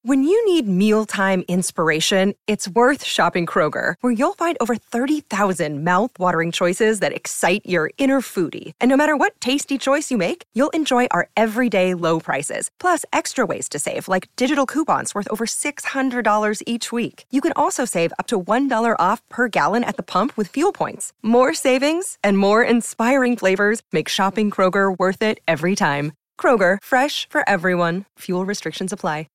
When you need mealtime inspiration, it's worth shopping Kroger, where you'll find over 30,000 mouth-watering choices that excite your inner foodie. And no matter what tasty choice you make, you'll enjoy our everyday low prices, plus extra ways to save, like digital coupons worth over $600 each week. You can also save up to $1 off per gallon at the pump with fuel points. More savings and more inspiring flavors make shopping Kroger worth it every time. Kroger, fresh for everyone. Fuel restrictions apply.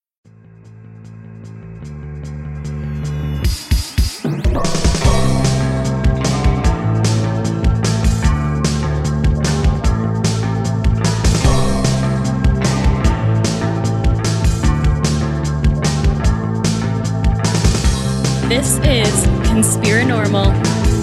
This is Conspiranormal.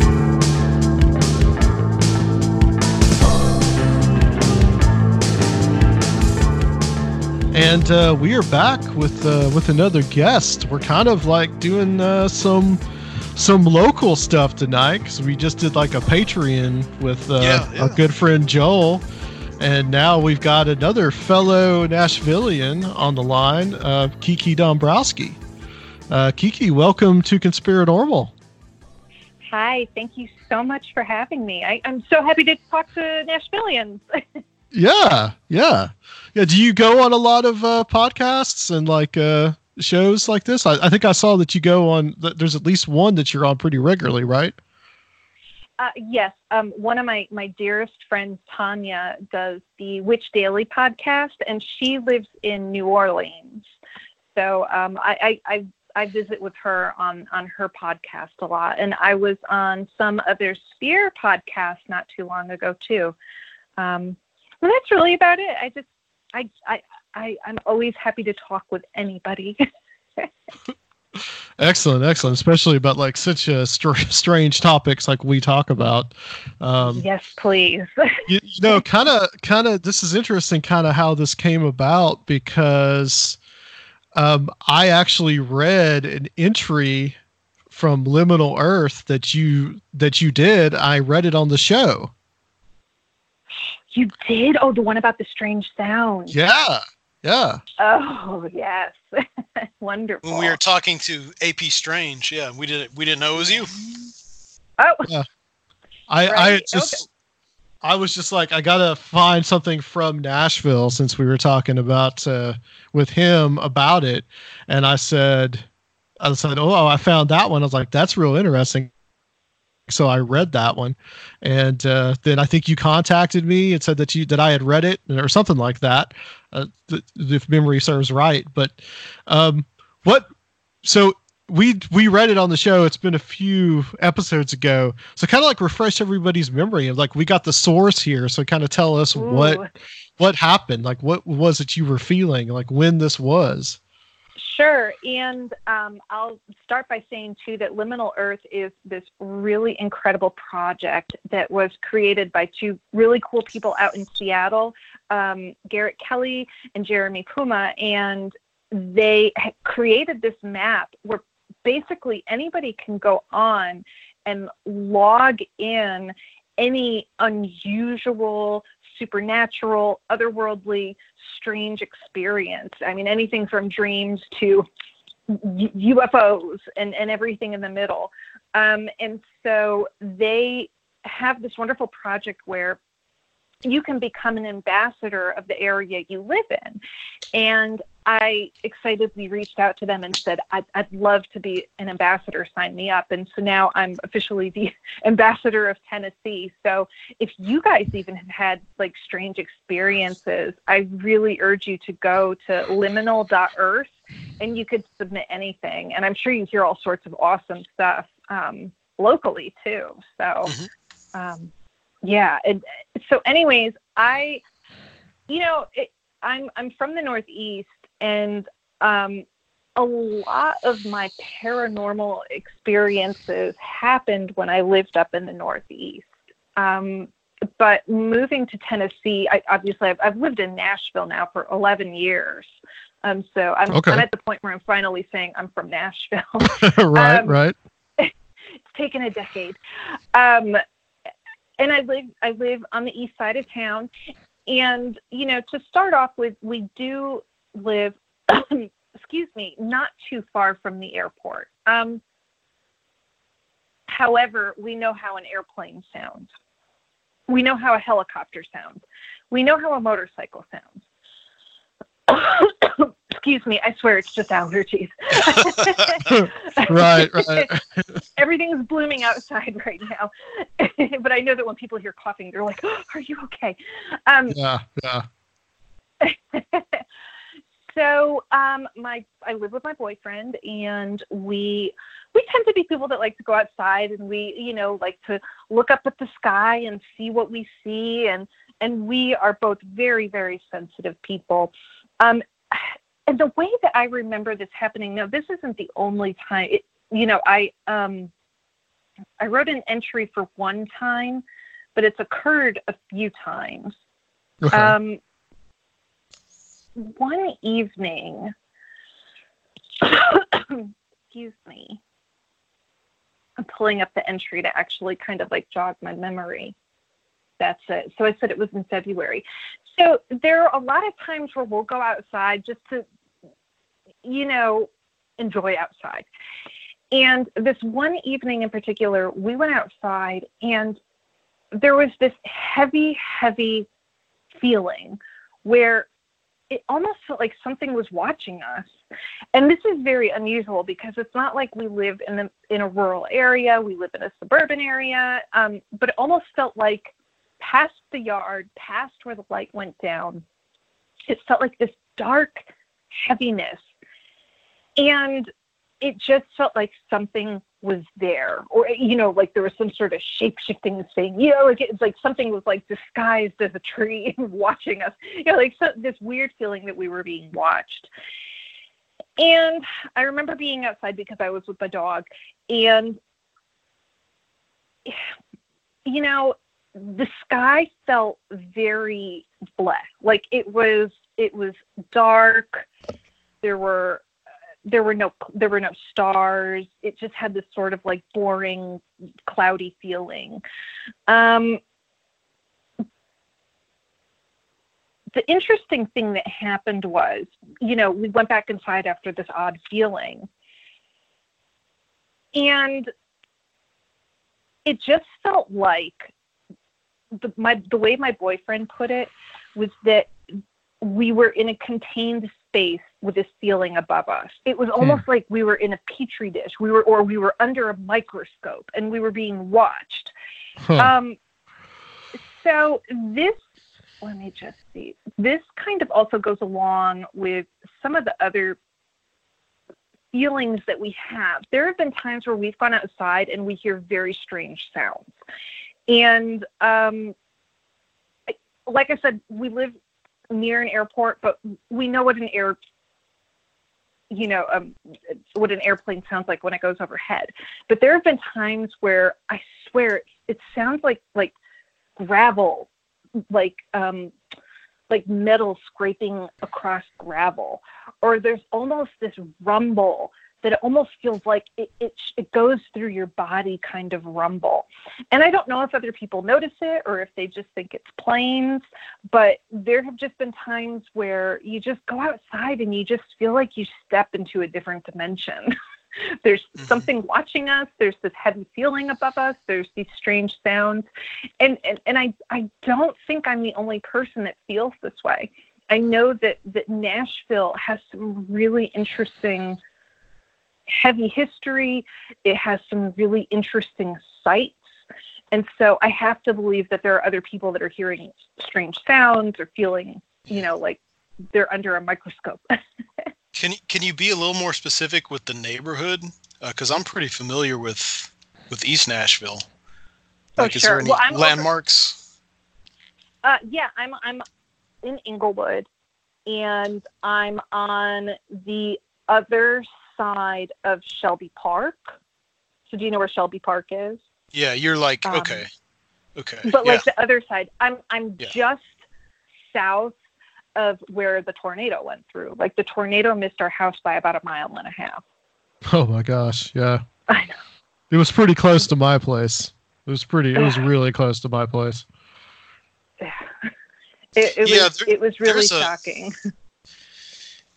And we are back with another guest. We're kind of like doing some local stuff tonight because we just did like a Patreon with our good friend Joel, and now we've got another fellow Nashvilleian on the line, Kiki Dombrowski. Kiki, welcome to Conspiranormal. Hi, thank you so much for having me. I'm so happy to talk to Nashvilleians. Yeah. Do you go on a lot of podcasts and like shows like this? I think I saw that you go on. There's at least one that you're on pretty regularly, right? Yes. One of my dearest friends, Tanya, does the Witch Daily podcast, and she lives in New Orleans. So I visit with her on her podcast a lot, and I was on some other Spear podcasts not too long ago too. Well, that's really about it. I'm always happy to talk with anybody. Excellent. Especially about like such strange topics like we talk about. Yes, please. you know, kind of. This is interesting. Kind of how this came about because I actually read an entry from Liminal Earth that you did. I read it on the show. You did? Oh, the one about the strange sound. Yeah. Oh, yes. Wonderful. When we were talking to AP Strange, we didn't know it was you. Oh. Yeah. I was just like, I gotta find something from Nashville since we were talking about with him about it, and I said, oh, I found that one. I was like, that's real interesting. So I read that one, and then I think you contacted me and said that I had read it or something like that, if memory serves right. But So we read it on the show. It's been a few episodes ago, so kind of like refresh everybody's memory of like we got the source here. So kind of tell us what happened, like what was it you were feeling, like when this was. Sure. And I'll start by saying, too, that Liminal Earth is this really incredible project that was created by two really cool people out in Seattle, Garrett Kelly and Jeremy Puma. And they created this map where basically anybody can go on and log in any unusual, supernatural, otherworldly, strange experience. I mean, anything from dreams to UFOs and everything in the middle. And so they have this wonderful project where you can become an ambassador of the area you live in. And I excitedly reached out to them and said, I'd love to be an ambassador, sign me up. And so now I'm officially the ambassador of Tennessee. So if you guys even have had like strange experiences, I really urge you to go to liminal.earth and you could submit anything. And I'm sure you hear all sorts of awesome stuff locally too. So, yeah. And so anyways, I'm from the Northeast, and a lot of my paranormal experiences happened when I lived up in the Northeast. But moving to Tennessee, I've lived in Nashville now for 11 years. So I'm at the point where I'm finally saying I'm from Nashville. Right. It's taken a decade. And I live on the east side of town. And, to start off with, we do live, excuse me, not too far from the airport. However, we know how an airplane sounds. We know how a helicopter sounds. We know how a motorcycle sounds. Excuse me, I swear it's just allergies. Right. Everything's blooming outside right now. But I know that when people hear coughing, they're like, oh, are you okay? Yeah. So I live with my boyfriend, and we tend to be people that like to go outside, and we, like to look up at the sky and see what we see, and we are both very, very sensitive people. And the way that I remember this happening, now this isn't the only time. I wrote an entry for one time, but it's occurred a few times. Okay. One evening, excuse me, I'm pulling up the entry to actually kind of like jog my memory. That's it. So I said it was in February. So there are a lot of times where we'll go outside just to, enjoy outside. And this one evening in particular, we went outside, and there was this heavy, heavy feeling where it almost felt like something was watching us. And this is very unusual because it's not like we live in a rural area. We live in a suburban area. But it almost felt like past the yard, past where the light went down, it felt like this dark heaviness. And it just felt like something was there, or, like there was some sort of shape-shifting thing, like it's like something was like disguised as a tree and watching us, this weird feeling that we were being watched. And I remember being outside because I was with my dog, and, the sky felt very black. Like it was dark. There were no stars. It just had this sort of like boring, cloudy feeling. The interesting thing that happened was, we went back inside after this odd feeling, and it just felt like the way my boyfriend put it was that we were in a contained space with this ceiling above us. It was almost like we were in a petri dish. We were under a microscope, and we were being watched. So this, let me just see. This kind of also goes along with some of the other feelings that we have. There have been times where we've gone outside and we hear very strange sounds. And like I said, we live near an airport, but we know what an what an airplane sounds like when it goes overhead. But there have been times where I swear it sounds like gravel, like metal scraping across gravel, or there's almost this rumble that it almost feels like it goes through your body kind of rumble. And I don't know if other people notice it or if they just think it's planes, but there have just been times where you just go outside and you just feel like you step into a different dimension. There's something watching us. There's this heavy feeling above us. There's these strange sounds. And I don't think I'm the only person that feels this way. I know that Nashville has some really interesting heavy history. It has some really interesting sights. And so I have to believe that there are other people that are hearing strange sounds or feeling, like they're under a microscope. Can you be a little more specific with the neighborhood? Because I'm pretty familiar with East Nashville. Like, sure. Is there any landmarks? Yeah, I'm in Inglewood, and I'm on the other side of Shelby Park. So do you know where Shelby Park is? Yeah, you're like okay. But like the other side, I'm just south of where the tornado went through. Like the tornado missed our house by about 1.5 miles. Oh my gosh, yeah. I know. It was pretty close to my place. It was really close to my place. It was really shocking.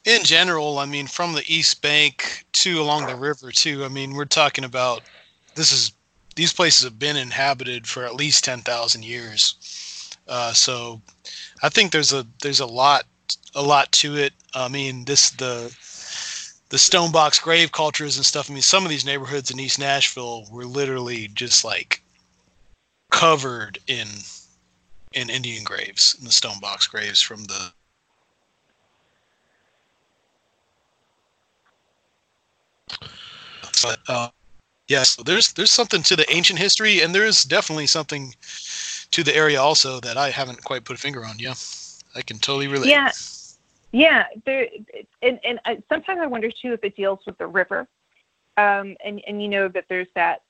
in general, I mean, from the East Bank to along the river too. I mean, we're talking about these places have been inhabited for at least 10,000 years. So I think there's a lot to it. I mean, the stone box grave cultures and stuff. I mean, some of these neighborhoods in East Nashville were literally just like covered in Indian graves, in the stone box graves from the. But yes, there's something to the ancient history, and there's definitely something to the area also that I haven't quite put a finger on. Yeah, I can totally relate. Yeah. Yeah, and sometimes I wonder too if it deals with the river, and you know that there's that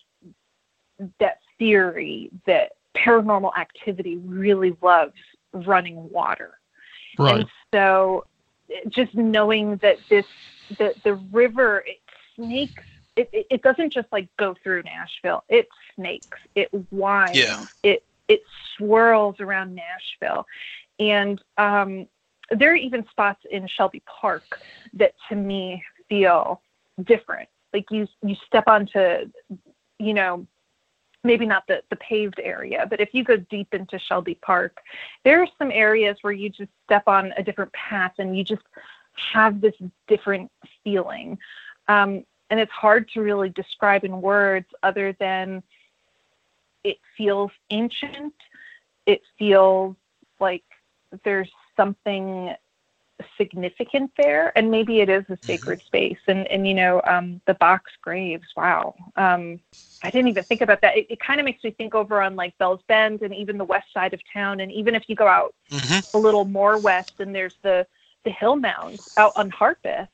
theory that paranormal activity really loves running water, Right. and so just knowing that the river it snakes, it doesn't just like go through Nashville, it snakes, it winds, Yeah. it swirls around Nashville, and there are even spots in Shelby Park that to me feel different. Like you step onto, you know, maybe not the paved area, but if you go deep into Shelby Park, there are some areas where you just step on a different path and you just have this different feeling. And it's hard to really describe in words other than it feels ancient. It feels like there's something significant there, and maybe it is a sacred space. And you know, the box graves, wow, I didn't even think about that. It kind of makes me think over on like Bell's Bend and even the west side of town, and even if you go out a little more west, and there's the hill mounds out on Harpeth.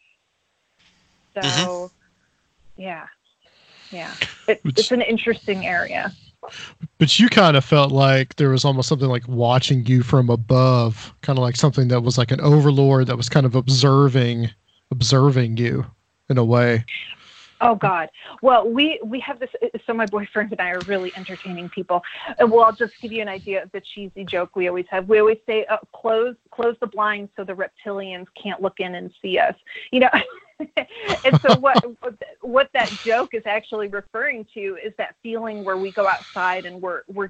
So yeah, it's an interesting area. But you kind of felt like there was almost something like watching you from above, kind of like something that was like an overlord that was kind of observing you in a way. Oh God. Well, we have this. So my boyfriend and I are really entertaining people. Well, I'll just give you an idea of the cheesy joke we always have. We always say, close the blinds so the reptilians can't look in and see us. You know. And so what that joke is actually referring to is that feeling where we go outside and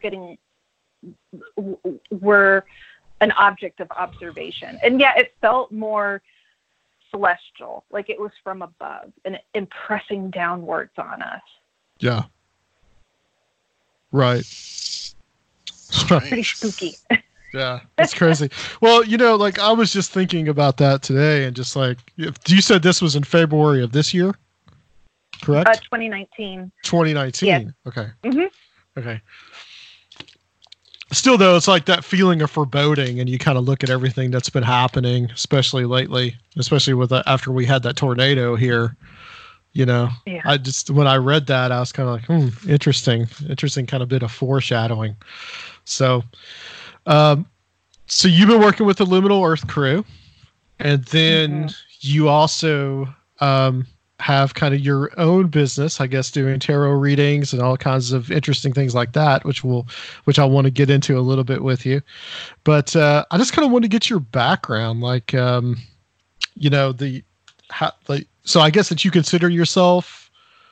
we're an object of observation. And yeah, it felt more celestial, like it was from above and impressing downwards on us. Yeah. Right. Pretty spooky. Yeah, that's crazy. Well, you know, like I was just thinking about that today, and just like you said, this was in February of this year, correct? 2019. 2019. Yes. Okay. Mm-hmm. Okay. Still, though, it's like that feeling of foreboding, and you kind of look at everything that's been happening, especially lately, especially with after we had that tornado here. You know, yeah. When I read that, I was kind of like, interesting kind of bit of foreshadowing. So you've been working with the Liminal Earth crew, and then you also have kind of your own business, I guess, doing tarot readings and all kinds of interesting things like that, which I want to get into a little bit with you. But I just kind of want to get your background, like, you know, so I guess that you consider yourself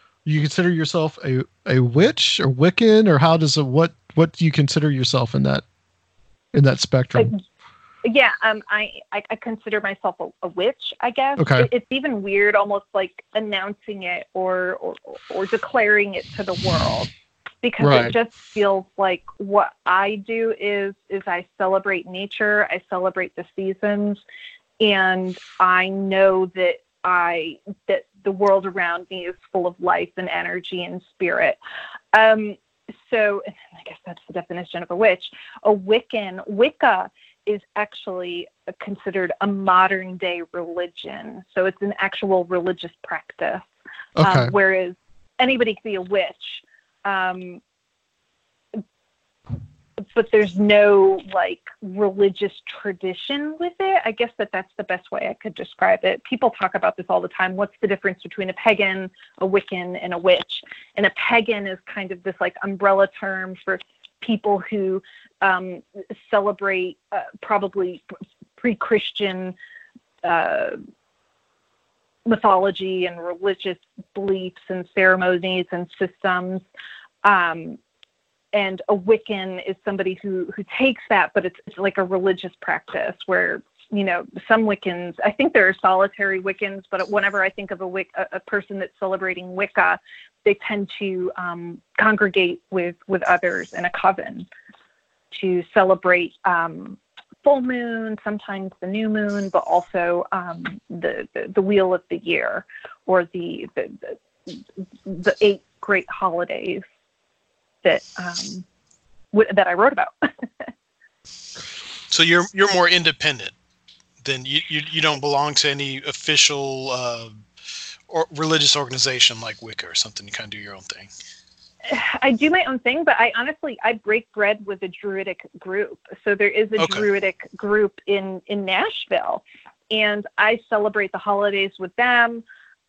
a witch or Wiccan, or how does what do you consider yourself in that spectrum? Yeah, I consider myself a witch, I guess. Okay. It's even weird, almost like announcing it or declaring it to the world, because Right. It just feels like what I do is I celebrate nature, I celebrate the seasons, and I know that the world around me is full of life and energy and spirit. So I guess that's the definition of a witch. A Wicca is actually considered a modern day religion. So it's an actual religious practice. Okay. Whereas anybody can be a witch. But there's no like religious tradition with it. I guess that's the best way I could describe it. People talk about this all the time. What's the difference between a pagan, a Wiccan, and a witch? And a pagan is kind of this like umbrella term for people who celebrate probably pre-Christian mythology and religious beliefs and ceremonies and systems. And a Wiccan is somebody who takes that, but it's like a religious practice where, some Wiccans, I think there are solitary Wiccans, but whenever I think of a person that's celebrating Wicca, they tend to congregate with others in a coven to celebrate full moon, sometimes the new moon, but also the wheel of the year, or the 8 great holidays that I wrote about. So you're more independent than you don't belong to any official or religious organization like Wicca or something. You kind of do your own thing. I do my own thing, but I break bread with a Druidic group. So there is a Druidic group in Nashville, and I celebrate the holidays with them.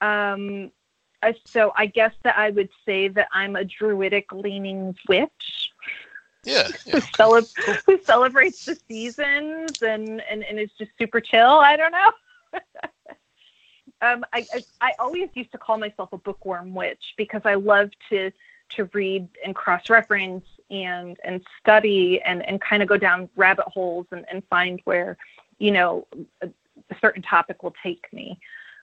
So I guess that I would say that I'm a Druidic leaning witch. Yeah. Who celebrates the seasons and is just super chill. I don't know. I always used to call myself a bookworm witch because I love to read and cross-reference and study and kind of go down rabbit holes and find where, a certain topic will take me.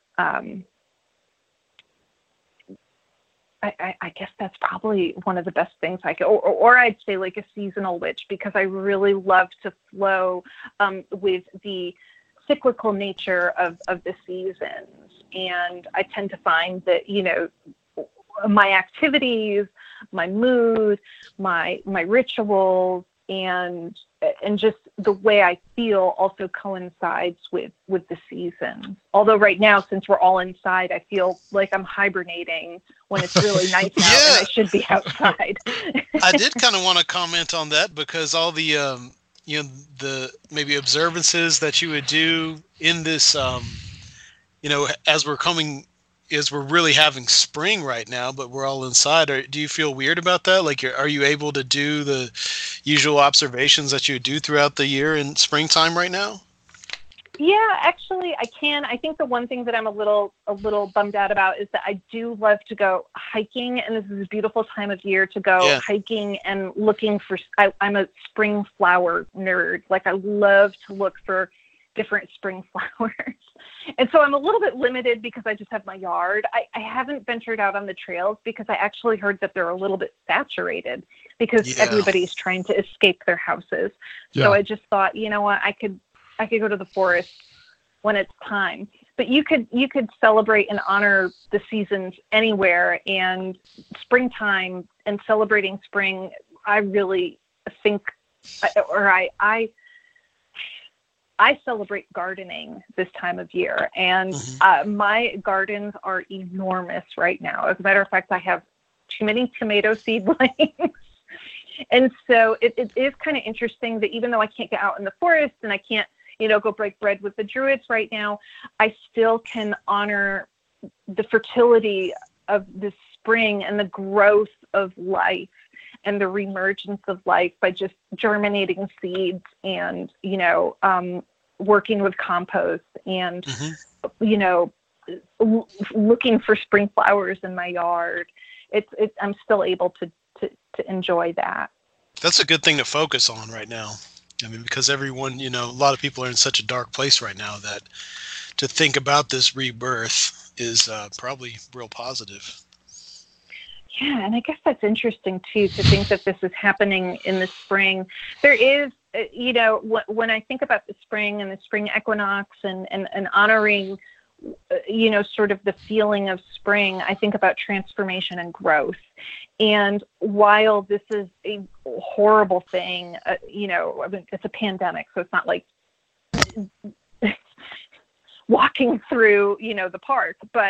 I guess that's probably one of the best things I could, or I'd say like a seasonal witch, because I really love to flow with the cyclical nature of the seasons. And I tend to find that, my activities, my mood, my rituals, and just the way I feel also coincides with the seasons. Although right now, since we're all inside, I feel like I'm hibernating when it's really nice out and I should be outside. I did kind of want to comment on that, because all the the maybe observances that you would do in this as we're really having spring right now, but we're all inside. Do you feel weird about that? Like, are you able to do the usual observations that you would do throughout the year in springtime right now? Yeah, actually, I can. I think the one thing that I'm a little bummed out about is that I do love to go hiking, and this is a beautiful time of year to go hiking and looking for. I'm a spring flower nerd. Like, I love to look for different spring flowers. And so I'm a little bit limited because I just have my yard. I haven't ventured out on the trails because I actually heard that they're a little bit saturated because everybody's trying to escape their houses. Yeah. So I just thought, you know what, I could go to the forest when it's time. But you could celebrate and honor the seasons anywhere, and springtime and celebrating spring, I really think, I celebrate gardening this time of year, and my gardens are enormous right now. As a matter of fact, I have too many tomato seedlings. And so it is kind of interesting that even though I can't get out in the forest and I can't, go break bread with the Druids right now, I still can honor the fertility of the spring and the growth of life and the reemergence of life by just germinating seeds and, working with compost and, looking for spring flowers in my yard. I'm still able to enjoy that. That's a good thing to focus on right now. I mean, because everyone, a lot of people are in such a dark place right now that to think about this rebirth is probably real positive. Yeah, and I guess that's interesting, too, to think that this is happening in the spring. There is, when I think about the spring and the spring equinox and honoring, sort of the feeling of spring, I think about transformation and growth. And while this is a horrible thing, it's a pandemic, so it's not like walking through, the park, but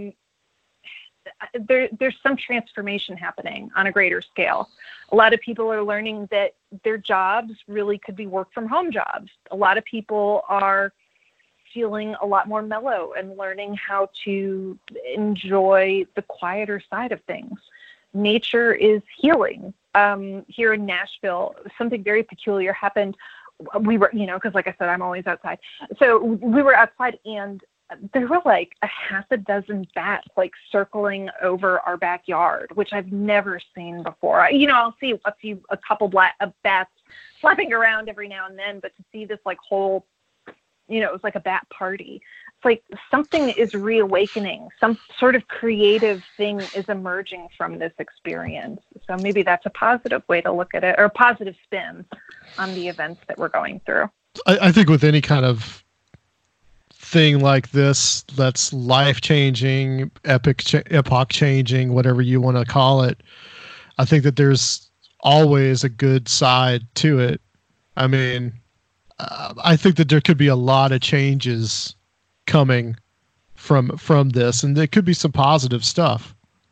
there's some transformation happening on a greater scale. A lot of people are learning that their jobs really could be work from home jobs. A lot of people are feeling a lot more mellow and learning how to enjoy the quieter side of things. Nature is healing. Here in Nashville, something very peculiar happened we were, because like I said, I'm always outside. So we were outside, and there were like a half a dozen bats like circling over our backyard, which I've never seen before. I'll see a couple of bats flapping around every now and then, but to see this like whole, it was like a bat party. It's like something is reawakening. Some sort of creative thing is emerging from this experience. So maybe that's a positive way to look at it, or a positive spin on the events that we're going through. I think with any kind of thing like this that's life-changing, epoch-changing, whatever you want to call it, I think that there's always a good side to it. I mean, I think that there could be a lot of changes coming from this, and there could be some positive stuff.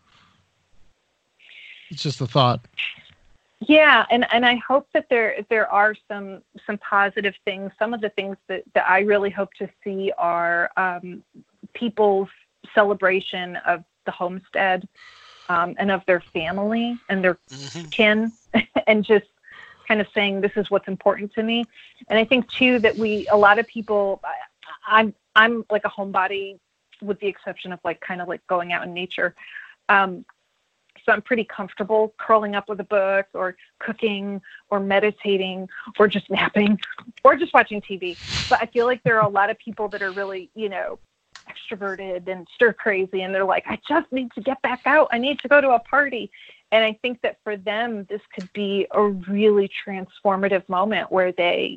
It's just a thought. Yeah, and I hope that there are some positive things. Some of the things that I really hope to see are people's celebration of the homestead and of their family and their kin, and just kind of saying, this is what's important to me. And I think too that a lot of people, I'm like a homebody, with the exception of like kind of like going out in nature. So I'm pretty comfortable curling up with a book or cooking or meditating or just napping or just watching TV. But I feel like there are a lot of people that are really, extroverted and stir crazy, and they're like, I just need to get back out. I need to go to a party. And I think that for them, this could be a really transformative moment where they,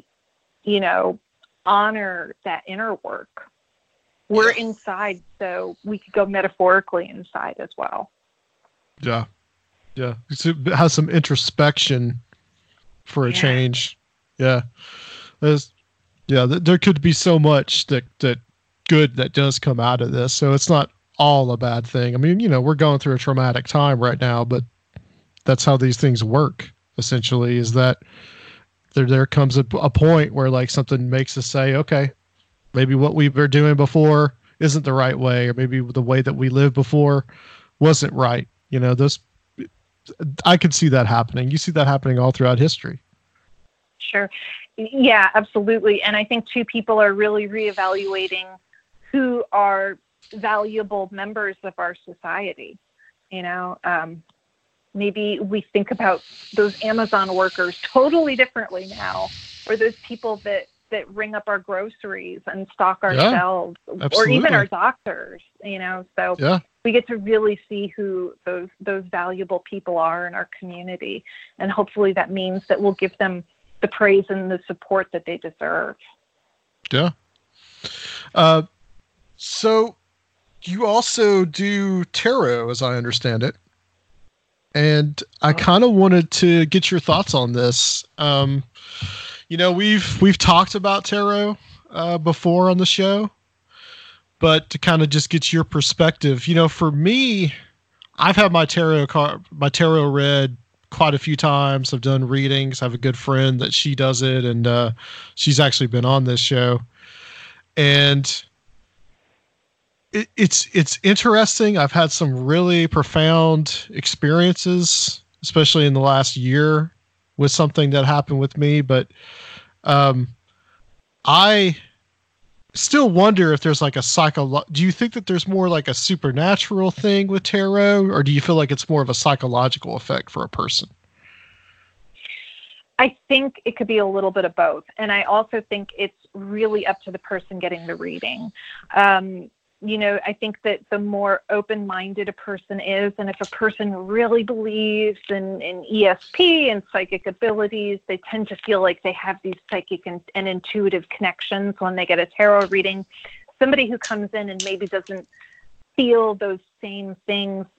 honor that inner work. We're inside, so we could go metaphorically inside as well. Yeah. It has some introspection for a change. Yeah. There could be so much that good that does come out of this. So it's not all a bad thing. I mean, we're going through a traumatic time right now, but that's how these things work, essentially, is that there comes a point where like something makes us say, okay, maybe what we were doing before isn't the right way, or maybe the way that we lived before wasn't right. I could see that happening. You see that happening all throughout history. Sure. Yeah, absolutely. And I think too, people are really reevaluating who are valuable members of our society. Maybe we think about those Amazon workers totally differently now, or those people that ring up our groceries and stock our shelves, or even our doctors, so we get to really see who those valuable people are in our community. And hopefully that means that we'll give them the praise and the support that they deserve. Yeah. So you also do tarot, as I understand it. And I kind of wanted to get your thoughts on this. We've talked about tarot before on the show, but to kind of just get your perspective, for me, I've had my tarot read quite a few times. I've done readings. I have a good friend that she does it, and she's actually been on this show. And it's interesting. I've had some really profound experiences, especially in the last year, with something that happened with me. But I still wonder if there's like do you think that there's more like a supernatural thing with tarot, or do you feel like it's more of a psychological effect for a person? I think it could be a little bit of both. And I also think it's really up to the person getting the reading. I think that the more open-minded a person is, and if a person really believes in ESP and psychic abilities, they tend to feel like they have these psychic and intuitive connections when they get a tarot reading. Somebody who comes in and maybe doesn't feel those same things,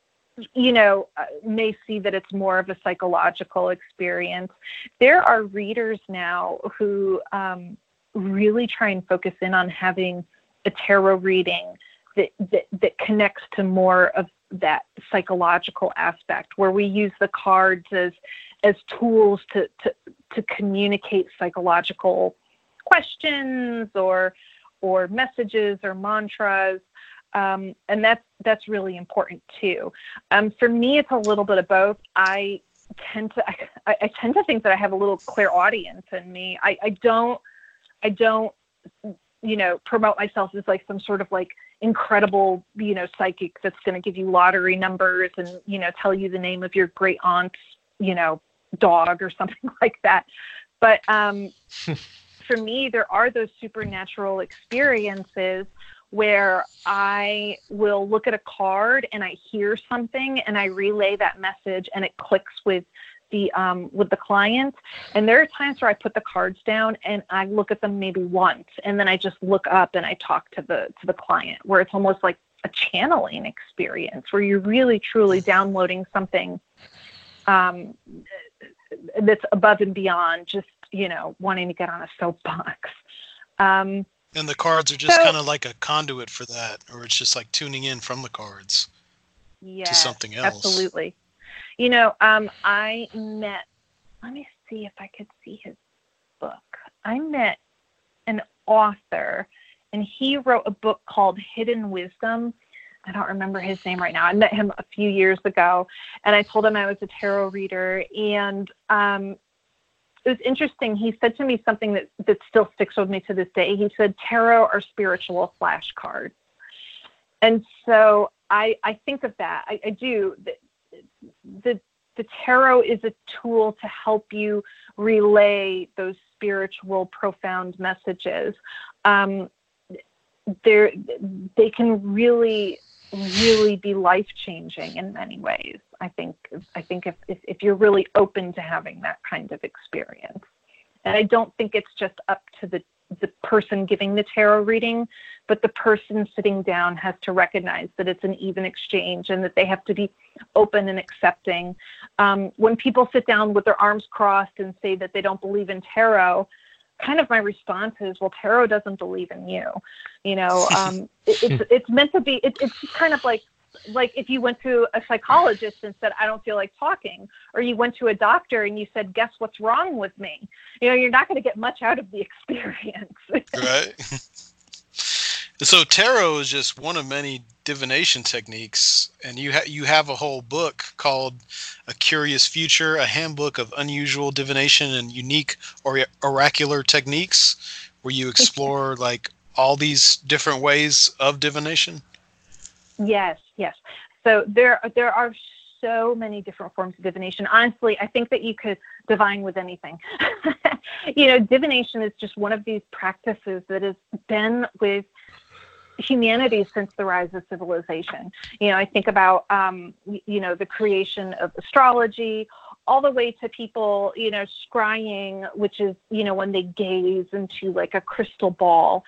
may see that it's more of a psychological experience. There are readers now who really try and focus in on having a tarot reading that connects to more of that psychological aspect, where we use the cards as tools to communicate psychological questions or messages or mantras. And that's really important too. For me, it's a little bit of both. I I tend to think that I have a little clairaudience in me. I don't promote myself as like some sort of like incredible, psychic that's going to give you lottery numbers and, tell you the name of your great aunt's, dog or something like that. But for me, there are those supernatural experiences where I will look at a card and I hear something and I relay that message and it clicks with the client. And there are times where I put the cards down and I look at them maybe once, and then I just look up and I talk to the client, where it's almost like a channeling experience where you're really truly downloading something that's above and beyond just, wanting to get on a soapbox. And the cards are just kind of like a conduit for that, or it's just like tuning in from the cards to something else. Absolutely. I met, let me see if I could see his book. I met an author, and he wrote a book called Hidden Wisdom. I don't remember his name right now. I met him a few years ago, and I told him I was a tarot reader. And it was interesting. He said to me something that still sticks with me to this day. He said, tarot are spiritual flashcards. And so I think of that. I do. The tarot is a tool to help you relay those spiritual, profound messages. They can really be life-changing in many ways. I think if you're really open to having that kind of experience. And I don't think it's just up to the person giving the tarot reading, but the person sitting down has to recognize that it's an even exchange and that they have to be open and accepting. When people sit down with their arms crossed and say that they don't believe in tarot, kind of my response is, well, tarot doesn't believe in you. It's meant to be, it's kind of like if you went to a psychologist and said, I don't feel like talking, or you went to a doctor and you said, guess what's wrong with me? You're not going to get much out of the experience. Right. So tarot is just one of many divination techniques, and you have a whole book called A Curious Future, a handbook of unusual divination and unique oracular techniques, where you explore like all these different ways of divination. Yes. So there are so many different forms of divination. Honestly, I think that you could divine with anything. Divination is just one of these practices that has been with humanity since the rise of civilization. I think about, the creation of astrology, all the way to people, scrying, which is, when they gaze into like a crystal ball,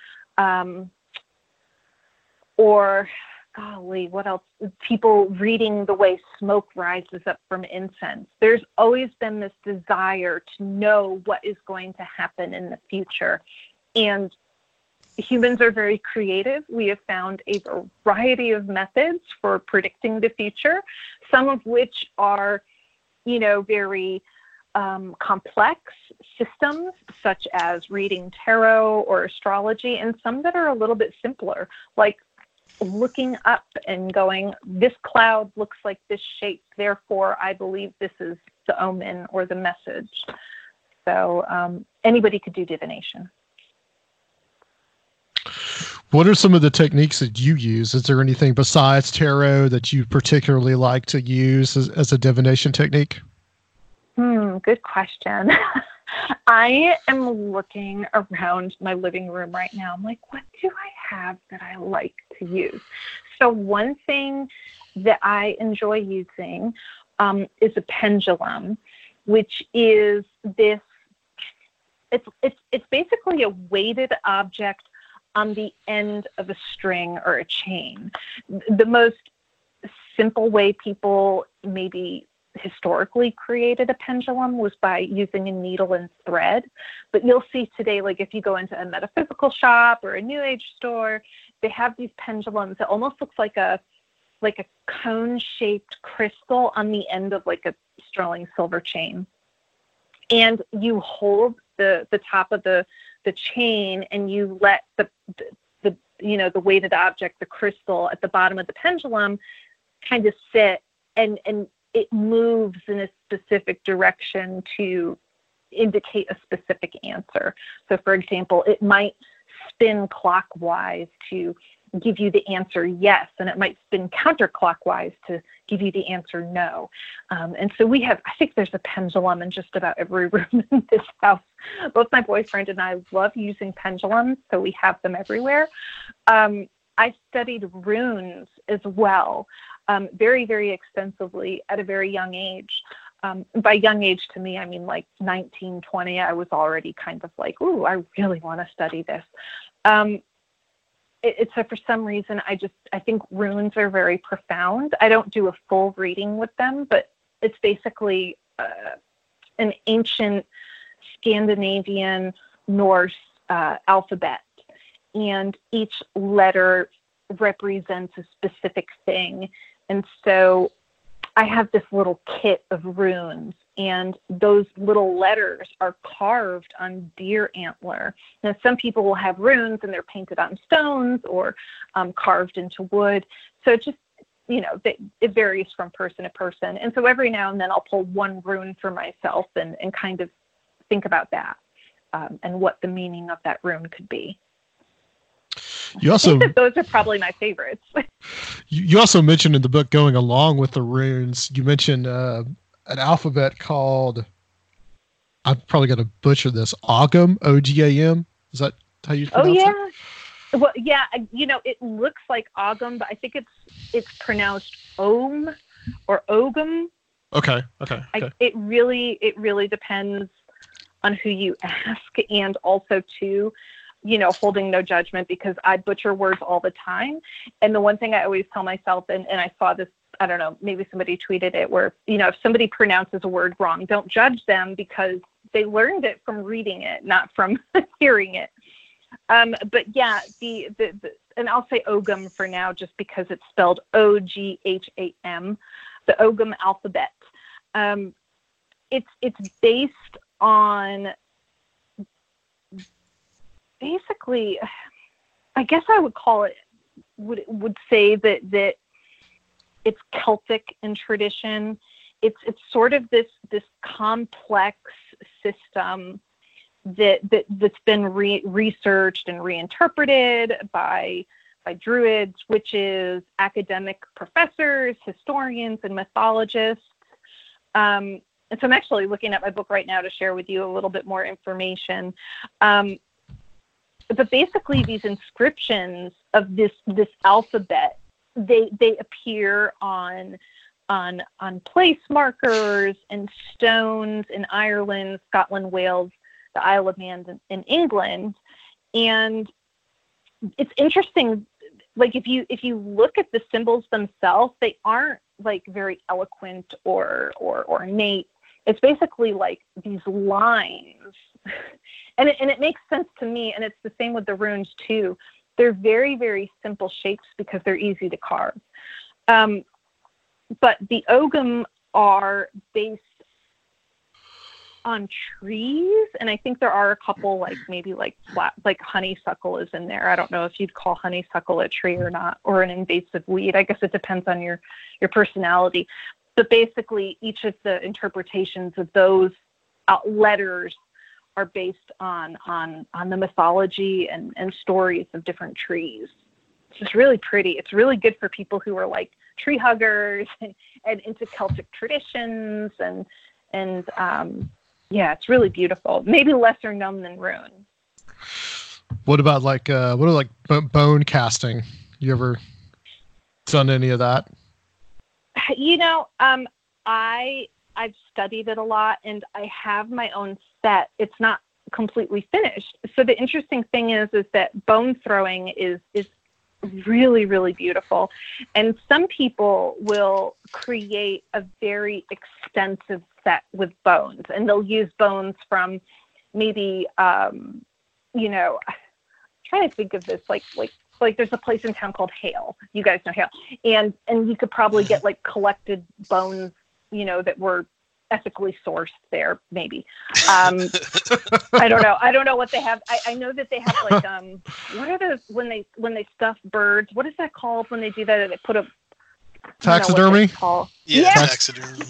or golly, what else? People reading the way smoke rises up from incense. There's always been this desire to know what is going to happen in the future. And humans are very creative. We have found a variety of methods for predicting the future, some of which are, very complex systems, such as reading tarot or astrology, and some that are a little bit simpler, like looking up and going, this cloud looks like this shape, therefore I believe this is the omen or the message. So anybody could do divination. What are some of the techniques that you use? Is there anything besides tarot that you particularly like to use as a divination technique? Good question. I am looking around my living room right now. I'm like, what do I have that I like to use? So one thing that I enjoy using is a pendulum, which is this, it's basically a weighted object on the end of a string or a chain. The most simple way people maybe historically created a pendulum was by using a needle and thread. But you'll see today, like if you go into a metaphysical shop or a new age store, they have these pendulums that almost looks like a cone-shaped crystal on the end of like a sterling silver chain. And you hold the top of the chain and you let the weighted object, the crystal at the bottom of the pendulum, kind of sit, and it moves in a specific direction to indicate a specific answer. So for example, it might spin clockwise to give you the answer yes, and it might spin counterclockwise to give you the answer no. And so I think there's a pendulum in just about every room in this house. Both my boyfriend and I love using pendulums, so we have them everywhere. I studied runes as well, very, very extensively at a very young age. By young age to me, I mean like 19, 20, I was already kind of like, ooh, I really want to study this. So for some reason, I think runes are very profound. I don't do a full reading with them, but it's basically an ancient Scandinavian Norse alphabet. And each letter represents a specific thing. And so I have this little kit of runes, and those little letters are carved on deer antler. Now, some people will have runes and they're painted on stones or carved into wood. So it just, it varies from person to person. And so every now and then I'll pull one rune for myself and kind of think about that and what the meaning of that rune could be. I think that those are probably my favorites. You also mentioned in the book, going along with the runes, you mentioned an alphabet called, I'm probably going to butcher this, Ogham, O-G-A-M. Is that how you pronounce it? Oh, yeah. Well, yeah, it looks like Ogham, but I think it's pronounced Ohm or Ogham. Okay. It really depends on who you ask, and also too, holding no judgment, because I butcher words all the time. And the one thing I always tell myself, and I saw this, I don't know, maybe somebody tweeted it, where, if somebody pronounces a word wrong, don't judge them, because they learned it from reading it, not from hearing it. But yeah, and I'll say Ogham for now, just because it's spelled O-G-H-A-M, the Ogham alphabet. It's based on, basically, I guess I would call it, would say that it's Celtic in tradition. It's sort of this complex system that's been researched and reinterpreted by druids, witches, academic professors, historians, and mythologists. And so I'm actually looking at my book right now to share with you a little bit more information. But basically, these inscriptions of this alphabet, they appear on place markers and stones in Ireland, Scotland, Wales, the Isle of Man, in England. And it's interesting, like if you look at the symbols themselves, they aren't like very eloquent or ornate. It's basically like these lines. And it makes sense to me, and it's the same with the runes too. They're very, very simple shapes because they're easy to carve. But the Ogham are based on trees, and I think there are a couple, like maybe like flat, like honeysuckle is in there. I don't know if you'd call honeysuckle a tree or not, or an invasive weed. I guess it depends on your personality. But basically, each of the interpretations of those letters are based on the mythology and stories of different trees. It's just really pretty. It's really good for people who are like tree huggers and into Celtic traditions and yeah, it's really beautiful. Maybe lesser known than runes. What about bone casting? You ever done any of that? I've studied it a lot, and I have my own set. It's not completely finished. So the interesting thing is that bone throwing is really, really beautiful. And some people will create a very extensive set with bones, and they'll use bones from maybe, trying to think of this, like there's a place in town called Hale. You guys know Hale. And you could probably get like collected bones, that were ethically sourced there, maybe. I don't know. I don't know what they have. I know that they have like, what are those when they stuff birds? What is that called when they do that? They put a Taxidermy? Yeah, taxidermy.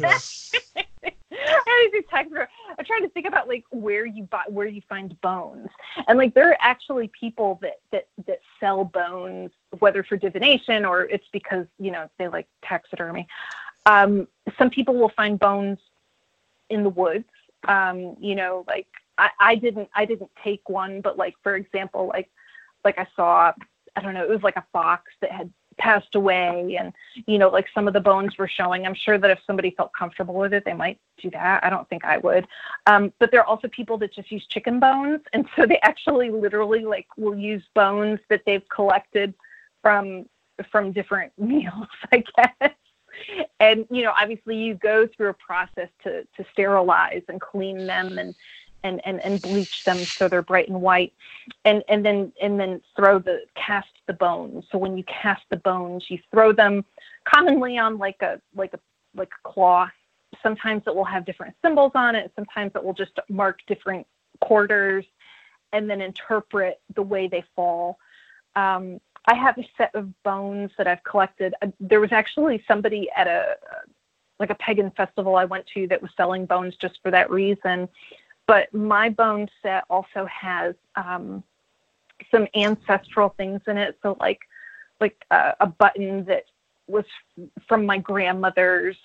I'm trying to think about like where you find bones, and like there are actually people that sell bones, whether for divination or it's because they like taxidermy. Some people will find bones in the woods. Like I didn't take one, but like for example, like I saw, I don't know, it was like a fox that had passed away, and like some of the bones were showing. I'm sure that if somebody felt comfortable with it, they might do that. I don't think I would. But there are also people that just use chicken bones, and so they actually literally like will use bones that they've collected from different meals, I guess. And obviously you go through a process to sterilize and clean them and bleach them so they're bright and white, and then cast the bones. So when you cast the bones, you throw them commonly on like a cloth. Sometimes it will have different symbols on it. Sometimes it will just mark different quarters and then interpret the way they fall. I have a set of bones that I've collected. There was actually somebody at a pagan festival I went to that was selling bones just for that reason. But my bone set also has some ancestral things in it. So like a button that was from my grandmother's,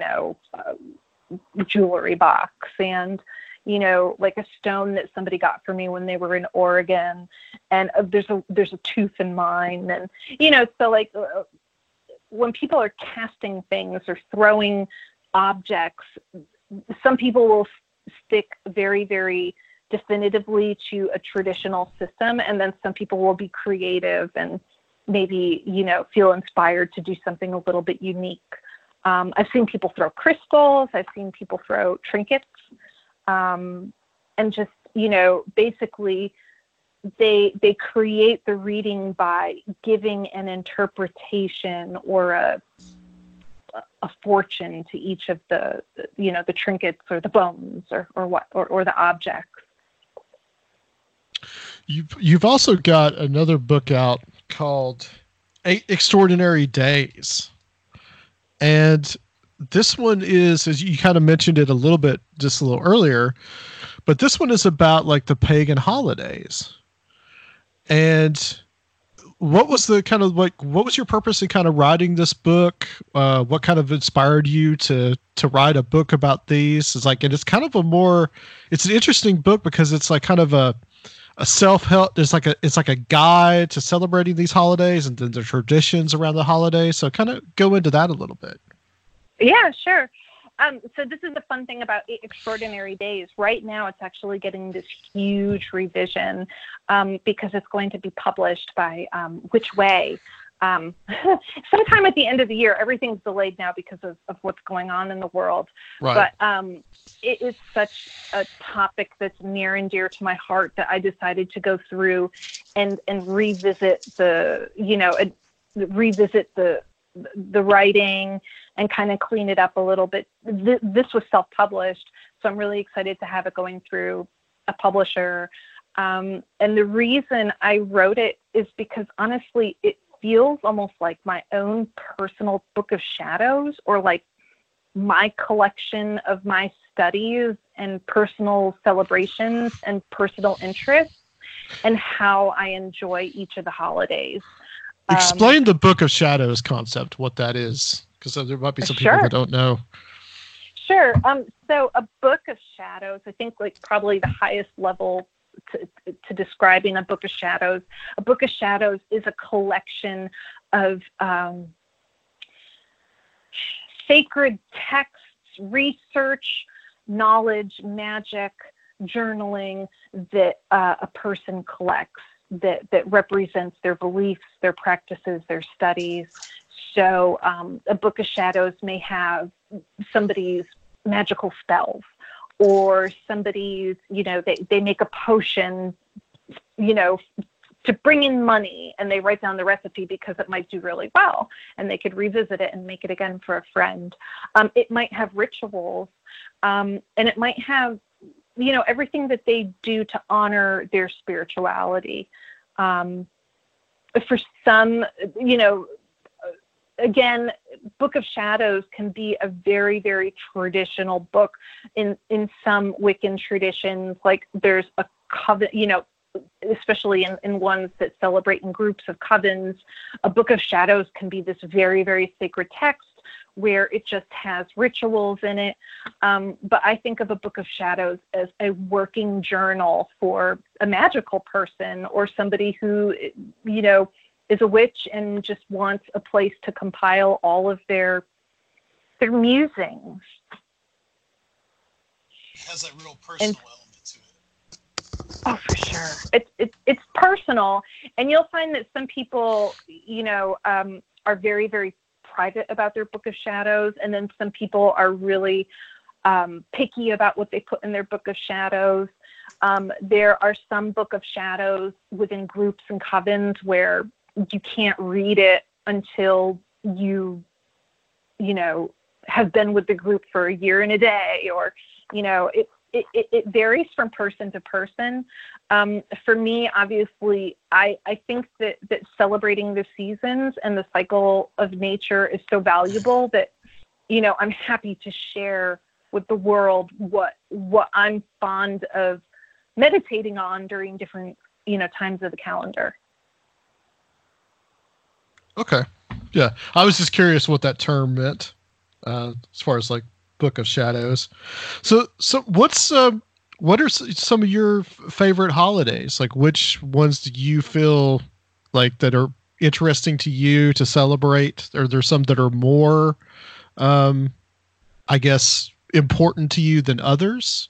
jewelry box, and like a stone that somebody got for me when they were in Oregon, and there's a tooth in mine, and so like when people are casting things or throwing objects, some people will stick very, very definitively to a traditional system, and then some people will be creative and maybe feel inspired to do something a little bit unique. I've seen people throw crystals. I've seen people throw trinkets. And just, basically they create the reading by giving an interpretation or a fortune to each of the trinkets or the bones or the objects. You've also got another book out called 8 Extraordinary Days. And this one is, as you kind of mentioned it a little bit just a little earlier, but this one is about like the pagan holidays. And what was the kind of like, what was your purpose in kind of writing this book? What kind of inspired you to write a book about these? It's like, and it's kind of it's an interesting book because it's like kind of a self-help. It's like a guide to celebrating these holidays and then the traditions around the holidays. So kind of go into that a little bit. Yeah, sure. So this is the fun thing about 8 Extraordinary Days. Right now, it's actually getting this huge revision because it's going to be published by Which Way. Sometime at the end of the year. Everything's delayed now because of what's going on in the world. Right. But it is such a topic that's near and dear to my heart that I decided to go through and revisit the writing and kind of clean it up a little bit. This was self-published, so I'm really excited to have it going through a publisher. And the reason I wrote it is because honestly, it feels almost like my own personal book of shadows, or like my collection of my studies and personal celebrations and personal interests and how I enjoy each of the holidays. Explain the Book of Shadows concept, what that is, because there might be some people that don't know. Sure. So a Book of Shadows, I think like probably the highest level to describing a Book of Shadows. A Book of Shadows is a collection of sacred texts, research, knowledge, magic, journaling that a person collects that represents their beliefs, their practices, their studies. So a Book of Shadows may have somebody's magical spells, or somebody's, they make a potion, to bring in money, and they write down the recipe because it might do really well, and they could revisit it and make it again for a friend. It might have rituals, and it might have, everything that they do to honor their spirituality. For some, again, Book of Shadows can be a very, very traditional book in some Wiccan traditions. Like there's a coven, especially in ones that celebrate in groups of covens, a Book of Shadows can be this very, very sacred text where it just has rituals in it. But I think of a Book of Shadows as a working journal for a magical person or somebody who, is a witch and just wants a place to compile all of their musings. It has that real personal element to it. Oh, for sure. It's personal, and you'll find that some people, are very, very private about their Book of Shadows, and then some people are really picky about what they put in their Book of Shadows. There are some Book of Shadows within groups and covens where you can't read it until you have been with the group for a year and a day, or it varies from person to person. For me, obviously, I think that celebrating the seasons and the cycle of nature is so valuable that, I'm happy to share with the world what I'm fond of meditating on during different, times of the calendar. Okay. Yeah. I was just curious what that term meant, as far as like Book of Shadows. So what are some of your favorite holidays? Like which ones do you feel like that are interesting to you to celebrate? Are there some that are more, I guess, important to you than others?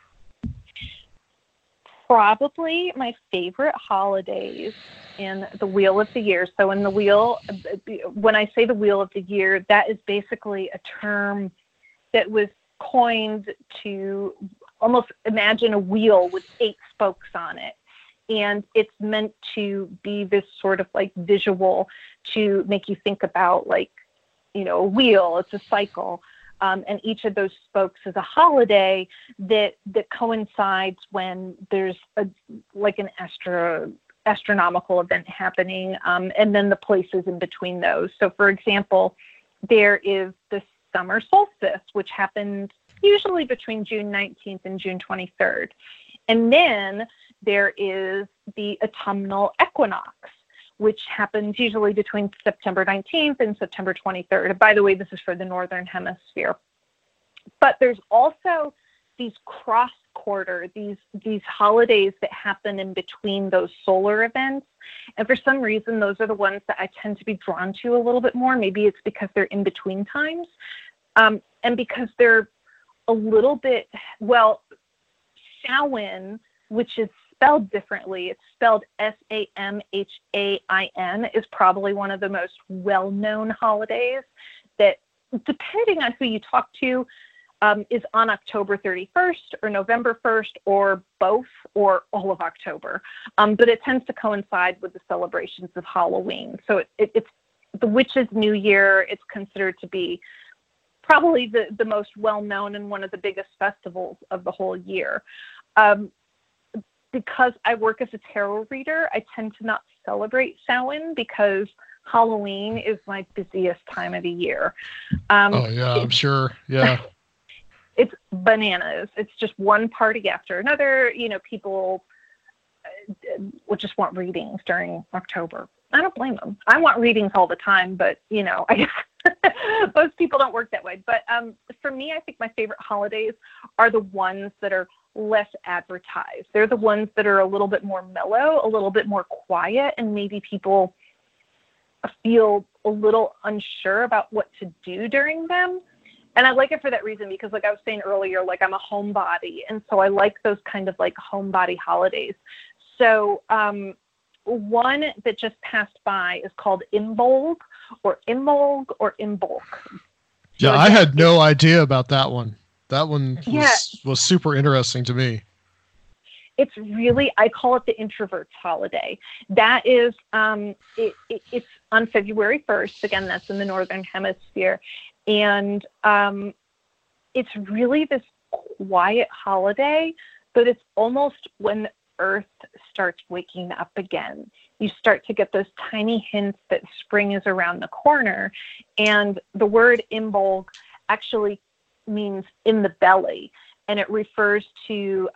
Probably my favorite holidays in the Wheel of the Year. So in the wheel, when I say the Wheel of the Year, that is basically a term that was coined to almost imagine a wheel with 8 spokes on it. And it's meant to be this sort of like visual to make you think about like, a wheel, it's a cycle. And each of those spokes is a holiday that coincides when there's an astronomical event happening, and then the places in between those. So, for example, there is the summer solstice, which happens usually between June 19th and June 23rd. And then there is the autumnal equinox, which happens usually between September 19th and September 23rd. By the way, this is for the Northern Hemisphere. But there's also these cross-quarter, these holidays that happen in between those solar events. And for some reason, those are the ones that I tend to be drawn to a little bit more. Maybe it's because they're in between times, and because they're a little bit, Samhain, which is spelled differently, it's spelled Samhain, is probably one of the most well-known holidays that, depending on who you talk to, is on October 31st or November 1st or both or all of October. But it tends to coincide with the celebrations of Halloween. So it's the Witches' New Year. It's considered to be probably the most well-known and one of the biggest festivals of the whole year. Because I work as a tarot reader, I tend to not celebrate Samhain because Halloween is my busiest time of the year. I'm sure. Yeah. It's bananas. It's just one party after another. People would just want readings during October. I don't blame them. I want readings all the time, but, I guess most people don't work that way. But for me, I think my favorite holidays are the ones that are less advertised. They're the ones that are a little bit more mellow, a little bit more quiet, and maybe people feel a little unsure about what to do during them. And I like it for that reason because, like I was saying earlier, like I'm a homebody, and so I like those kind of like homebody holidays. So one that just passed by is called Imbolg or Imbolg or Imbolc. Yeah, I had no idea about that one. That one was super interesting to me. It's really, I call it the introvert's holiday. That is, it's on February 1st. Again, that's in the Northern Hemisphere. And it's really this quiet holiday, but it's almost when the Earth starts waking up again. you start to get those tiny hints that spring is around the corner. And the word Imbolc actually means in the belly, and it refers to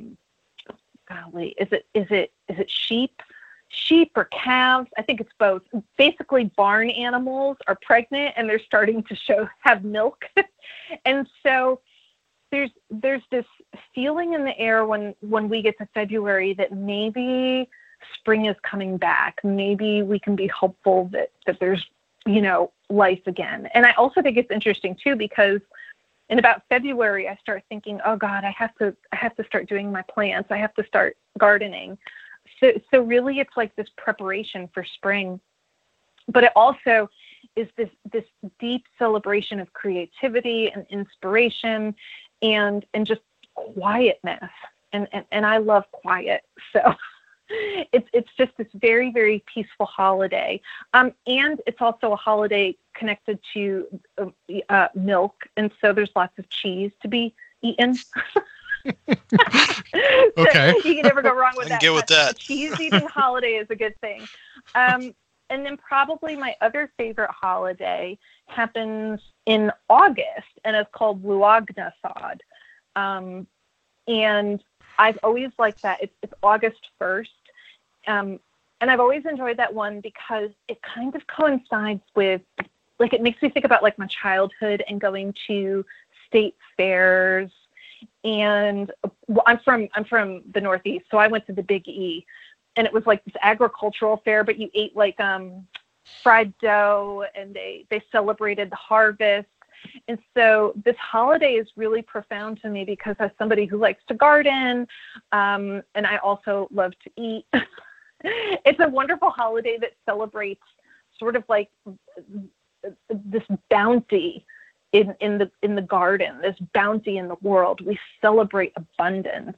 is it sheep or calves? I think it's both. Basically, barn animals are pregnant and they're starting to have milk. And so there's this feeling in the air when we get to February that maybe spring is coming back. Maybe we can be hopeful that there's, life again. And I also think it's interesting too, because in about February, I start thinking, oh God, I have to start doing my plants. I have to start gardening. So really it's like this preparation for spring, but it also is this deep celebration of creativity and inspiration and just quietness. And I love quiet. So it's just this very, very peaceful holiday. And it's also a holiday connected to milk. And so there's lots of cheese to be eaten. Okay. So you can never go wrong with I that. can get with that. A cheese eating holiday is a good thing. And then probably my other favorite holiday happens in August, and it's called Luaghnasadh. And I've always liked that. It's August 1st. And I've always enjoyed that one because it kind of coincides with, like, it makes me think about like my childhood and going to state fairs. And I'm from the Northeast, so I went to the Big E, and it was like this agricultural fair, but you ate like fried dough, and they celebrated the harvest. And so this holiday is really profound to me because as somebody who likes to garden, and I also love to eat, it's a wonderful holiday that celebrates sort of like this bounty in the garden, this bounty in the world. We celebrate abundance.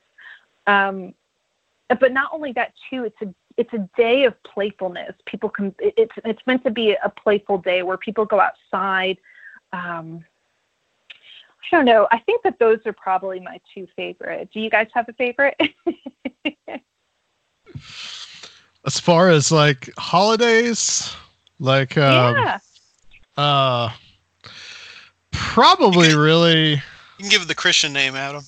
But not only that too, it's a day of playfulness. People can, it's meant to be a playful day where people go outside. I don't know. I think that those are probably my two favorite. Do you guys have a favorite? As far as like holidays, like probably really. You can give it the Christian name, Adam.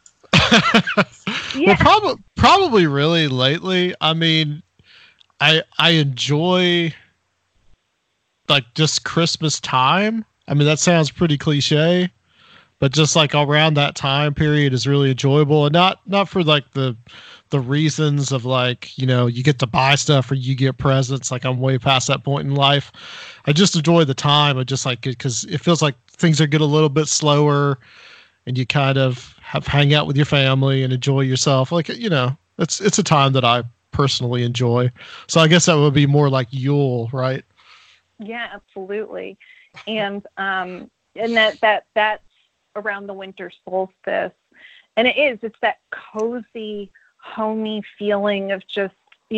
Yeah. Well, probably really lately. I mean, I enjoy like just Christmas time. I mean, that sounds pretty cliche, but just like around that time period is really enjoyable, and not for like the reasons of like, you get to buy stuff or you get presents. Like I'm way past that point in life. I just enjoy the time. I just like it because it feels like things are getting a little bit slower, and you kind of hang out with your family and enjoy yourself. Like, it's a time that I personally enjoy. So I guess that would be more like Yule, right? Yeah, absolutely. And that's around the winter solstice. And it's that cozy, homey feeling of just,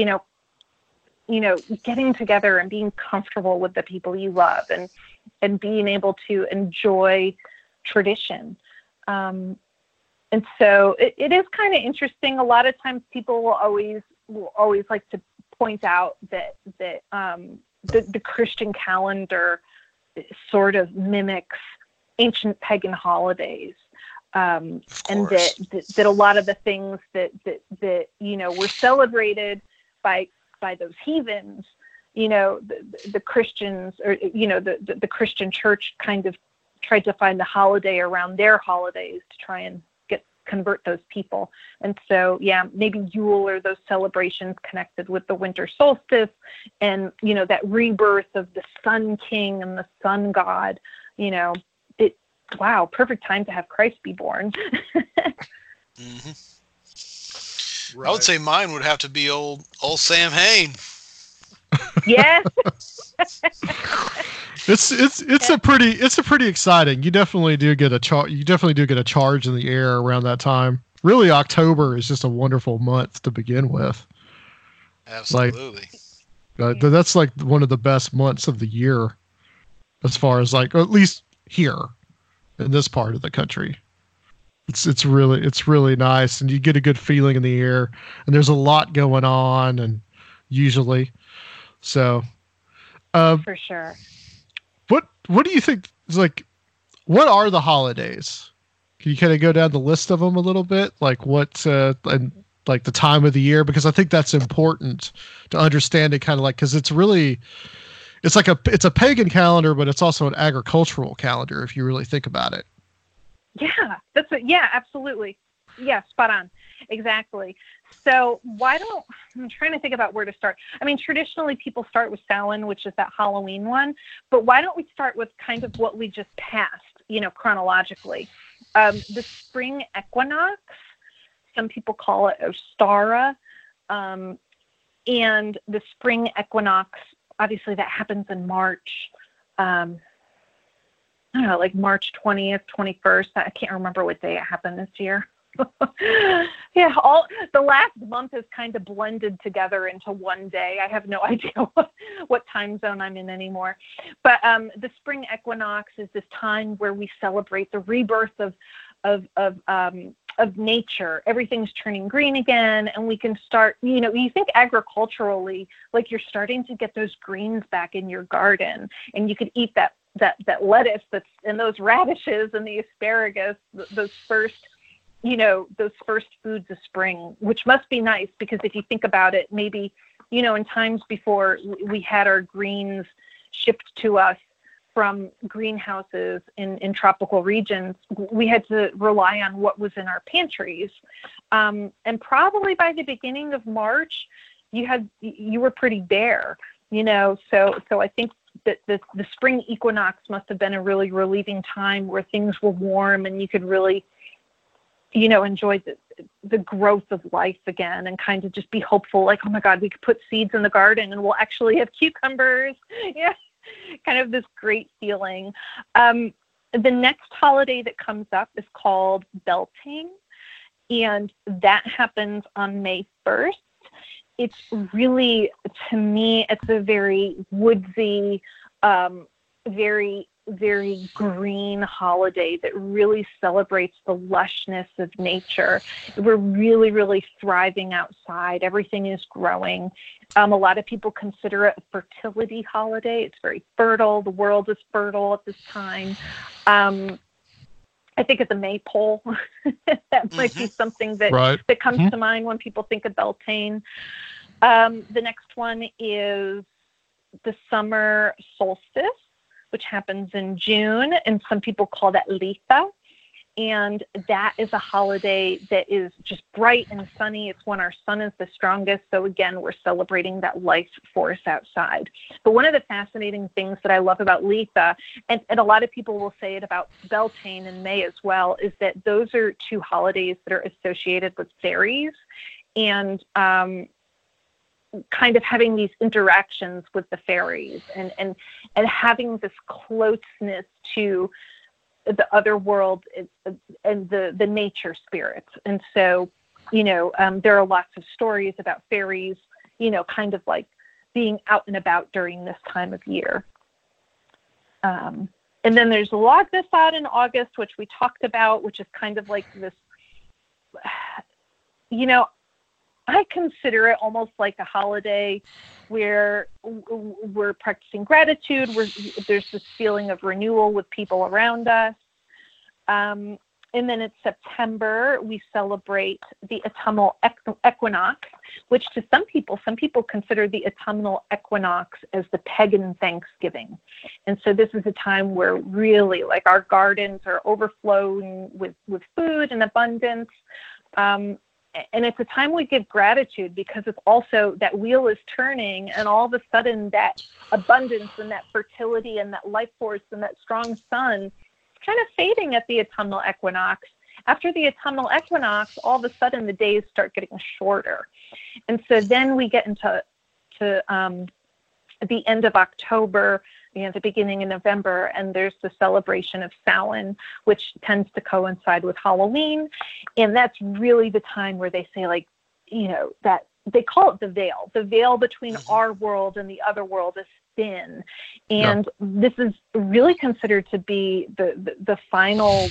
getting together and being comfortable with the people you love and being able to enjoy tradition. And so it is kind of interesting. A lot of times people will always like to point out that the Christian calendar sort of mimics ancient pagan holidays. And that a lot of the things that were celebrated by those heathens, the Christians, or the Christian church kind of tried to find the holiday around their holidays to try and convert those people. And so, yeah, maybe Yule or those celebrations connected with the winter solstice and, that rebirth of the Sun King and the Sun God, wow, perfect time to have Christ be born. Mm-hmm. Right. I would say mine would have to be old Sam Hain. Yes. It's a pretty exciting. You definitely do get a charge in the air around that time. Really, October is just a wonderful month to begin with. Absolutely. That's like one of the best months of the year, as far as like, or at least here in this part of the country. It's really nice, and you get a good feeling in the air, and there's a lot going on, and usually. So, For sure. What do you think is like, what are the holidays? Can you kind of go down the list of them a little bit? Like what, and like the time of the year, because I think that's important to understand it kind of like, cause it's like it's a pagan calendar, but it's also an agricultural calendar if you really think about it. Yeah, yeah, absolutely. Yeah, spot on. Exactly. So I'm trying to think about where to start. I mean, traditionally people start with Samhain, which is that Halloween one, but why don't we start with kind of what we just passed, chronologically? The spring equinox, some people call it Ostara, and the spring equinox, obviously that happens in March. I don't know, like March 20th, 21st. I can't remember what day it happened this year. Yeah, the last month is kind of blended together into one day. I have no idea what time zone I'm in anymore. But the spring equinox is this time where we celebrate the rebirth of nature. Everything's turning green again, and we can start, you think agriculturally, like you're starting to get those greens back in your garden, and you could eat that lettuce that's and those radishes and the asparagus, those first foods of spring, which must be nice, because if you think about it, maybe, in times before we had our greens shipped to us from greenhouses in tropical regions, we had to rely on what was in our pantries. And probably by the beginning of March, you were pretty bare, so I think that the spring equinox must have been a really relieving time where things were warm and you could really, enjoy the growth of life again, and kind of just be hopeful, like, oh my God, we could put seeds in the garden and we'll actually have cucumbers. Yeah, kind of this great feeling. The next holiday that comes up is called Beltane, and that happens on May 1st. It's really, to me, it's a very woodsy, very, very green holiday that really celebrates the lushness of nature. We're really, really thriving outside. Everything is growing. A lot of people consider it a fertility holiday. It's very fertile. The world is fertile at this time. I think of the maypole. That might be something that comes to mind when people think of Beltane. The next one is the summer solstice, which happens in June, and some people call that Litha. And that is a holiday that is just bright and sunny. It's when our sun is the strongest. So again, we're celebrating that life force outside. But one of the fascinating things that I love about Litha, and a lot of people will say it about Beltane in May as well, is that those are two holidays that are associated with fairies, and kind of having these interactions with the fairies, and having this closeness to the other world and the nature spirits. And so, there are lots of stories about fairies, kind of like being out and about during this time of year. And then there's Lagnasadh in August, which we talked about, which is kind of like this, I consider it almost like a holiday where we're practicing gratitude. There's this feeling of renewal with people around us. And then in September, we celebrate the autumnal equinox, which to some people consider the autumnal equinox as the pagan Thanksgiving. And so this is a time where really, like, our gardens are overflowing with food and abundance. And it's a time we give gratitude, because it's also that wheel is turning, and all of a sudden that abundance and that fertility and that life force and that strong sun is kind of fading at the autumnal equinox. After the autumnal equinox, all of a sudden the days start getting shorter. And so then we get into the end of October, the beginning of November, and there's the celebration of Samhain, which tends to coincide with Halloween. And that's really the time where they say, like, that they call it the veil between our world and the other world is thin. And this is really considered to be the final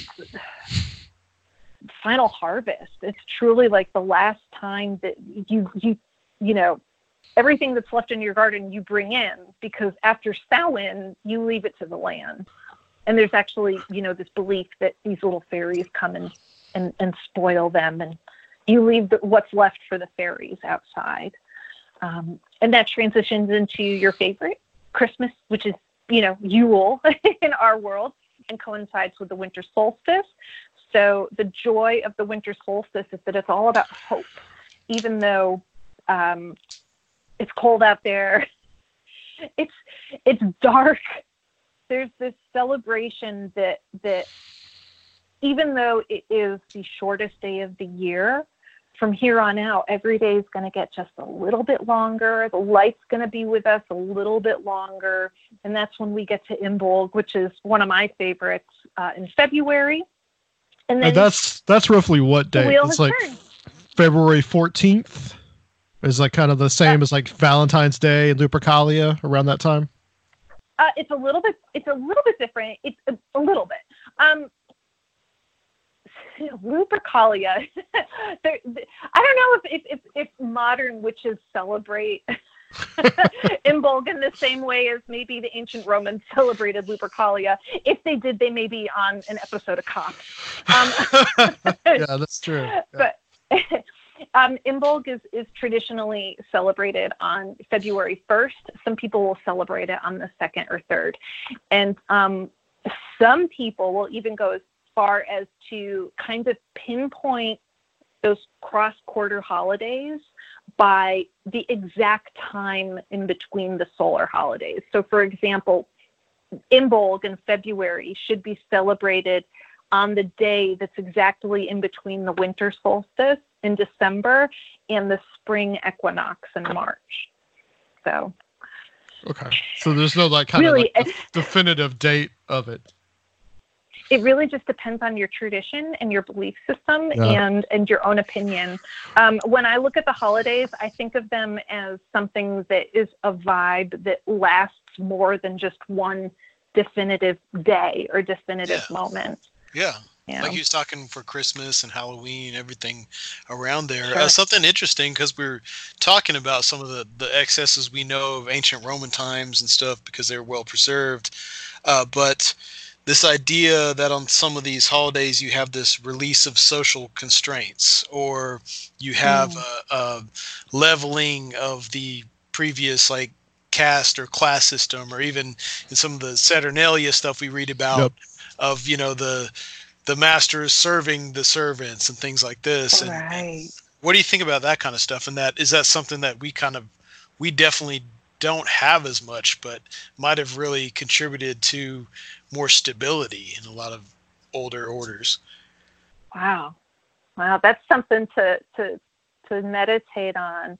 harvest. It's truly like the last time that you everything that's left in your garden you bring in, because after Samhain, you leave it to the land. And there's actually, this belief that these little fairies come and spoil them, and you leave what's left for the fairies outside. And that transitions into your favorite, Christmas, which is, Yule in our world, and coincides with the winter solstice. So the joy of the winter solstice is that it's all about hope, even though it's cold out there. It's dark. There's this celebration that even though it is the shortest day of the year, from here on out, every day is going to get just a little bit longer. The light's going to be with us a little bit longer. And that's when we get to Imbolg, which is one of my favorites, in February. And then that's roughly what day? It's like turned. February 14th is like kind of the same as like Valentine's Day and Lupercalia around that time. It's a little bit different. It's a little bit. Lupercalia. I don't know if modern witches celebrate Imbolg in the same way as maybe the ancient Romans celebrated Lupercalia. If they did, they may be on an episode of Cops. Yeah, that's true. Yeah. But Imbolg is traditionally celebrated on February 1st. Some people will celebrate it on the 2nd or 3rd. And some people will even go as far as to kind of pinpoint those cross-quarter holidays by the exact time in between the solar holidays. So, for example, Imbolg in February should be celebrated on the day that's exactly in between the winter solstice in December and the spring equinox in March. So, okay. So there's no really, of definitive date of it. It really just depends on your tradition and your belief system, and your own opinion. When I look at the holidays, I think of them as something that is a vibe that lasts more than just one definitive day or definitive moment. Yeah. Like you was talking for Christmas and Halloween, everything around there. Sure. Something interesting, because we're talking about some of the excesses we know of ancient Roman times and stuff because they were well preserved. But this idea that on some of these holidays you have this release of social constraints, or you have a leveling of the previous caste or class system, or even in some of the Saturnalia stuff we read about of the masters serving the servants and things like this. Right. And what do you think about that kind of stuff? And is that something that we definitely don't have as much, but might have really contributed to more stability in a lot of older orders? Wow, that's something to meditate on.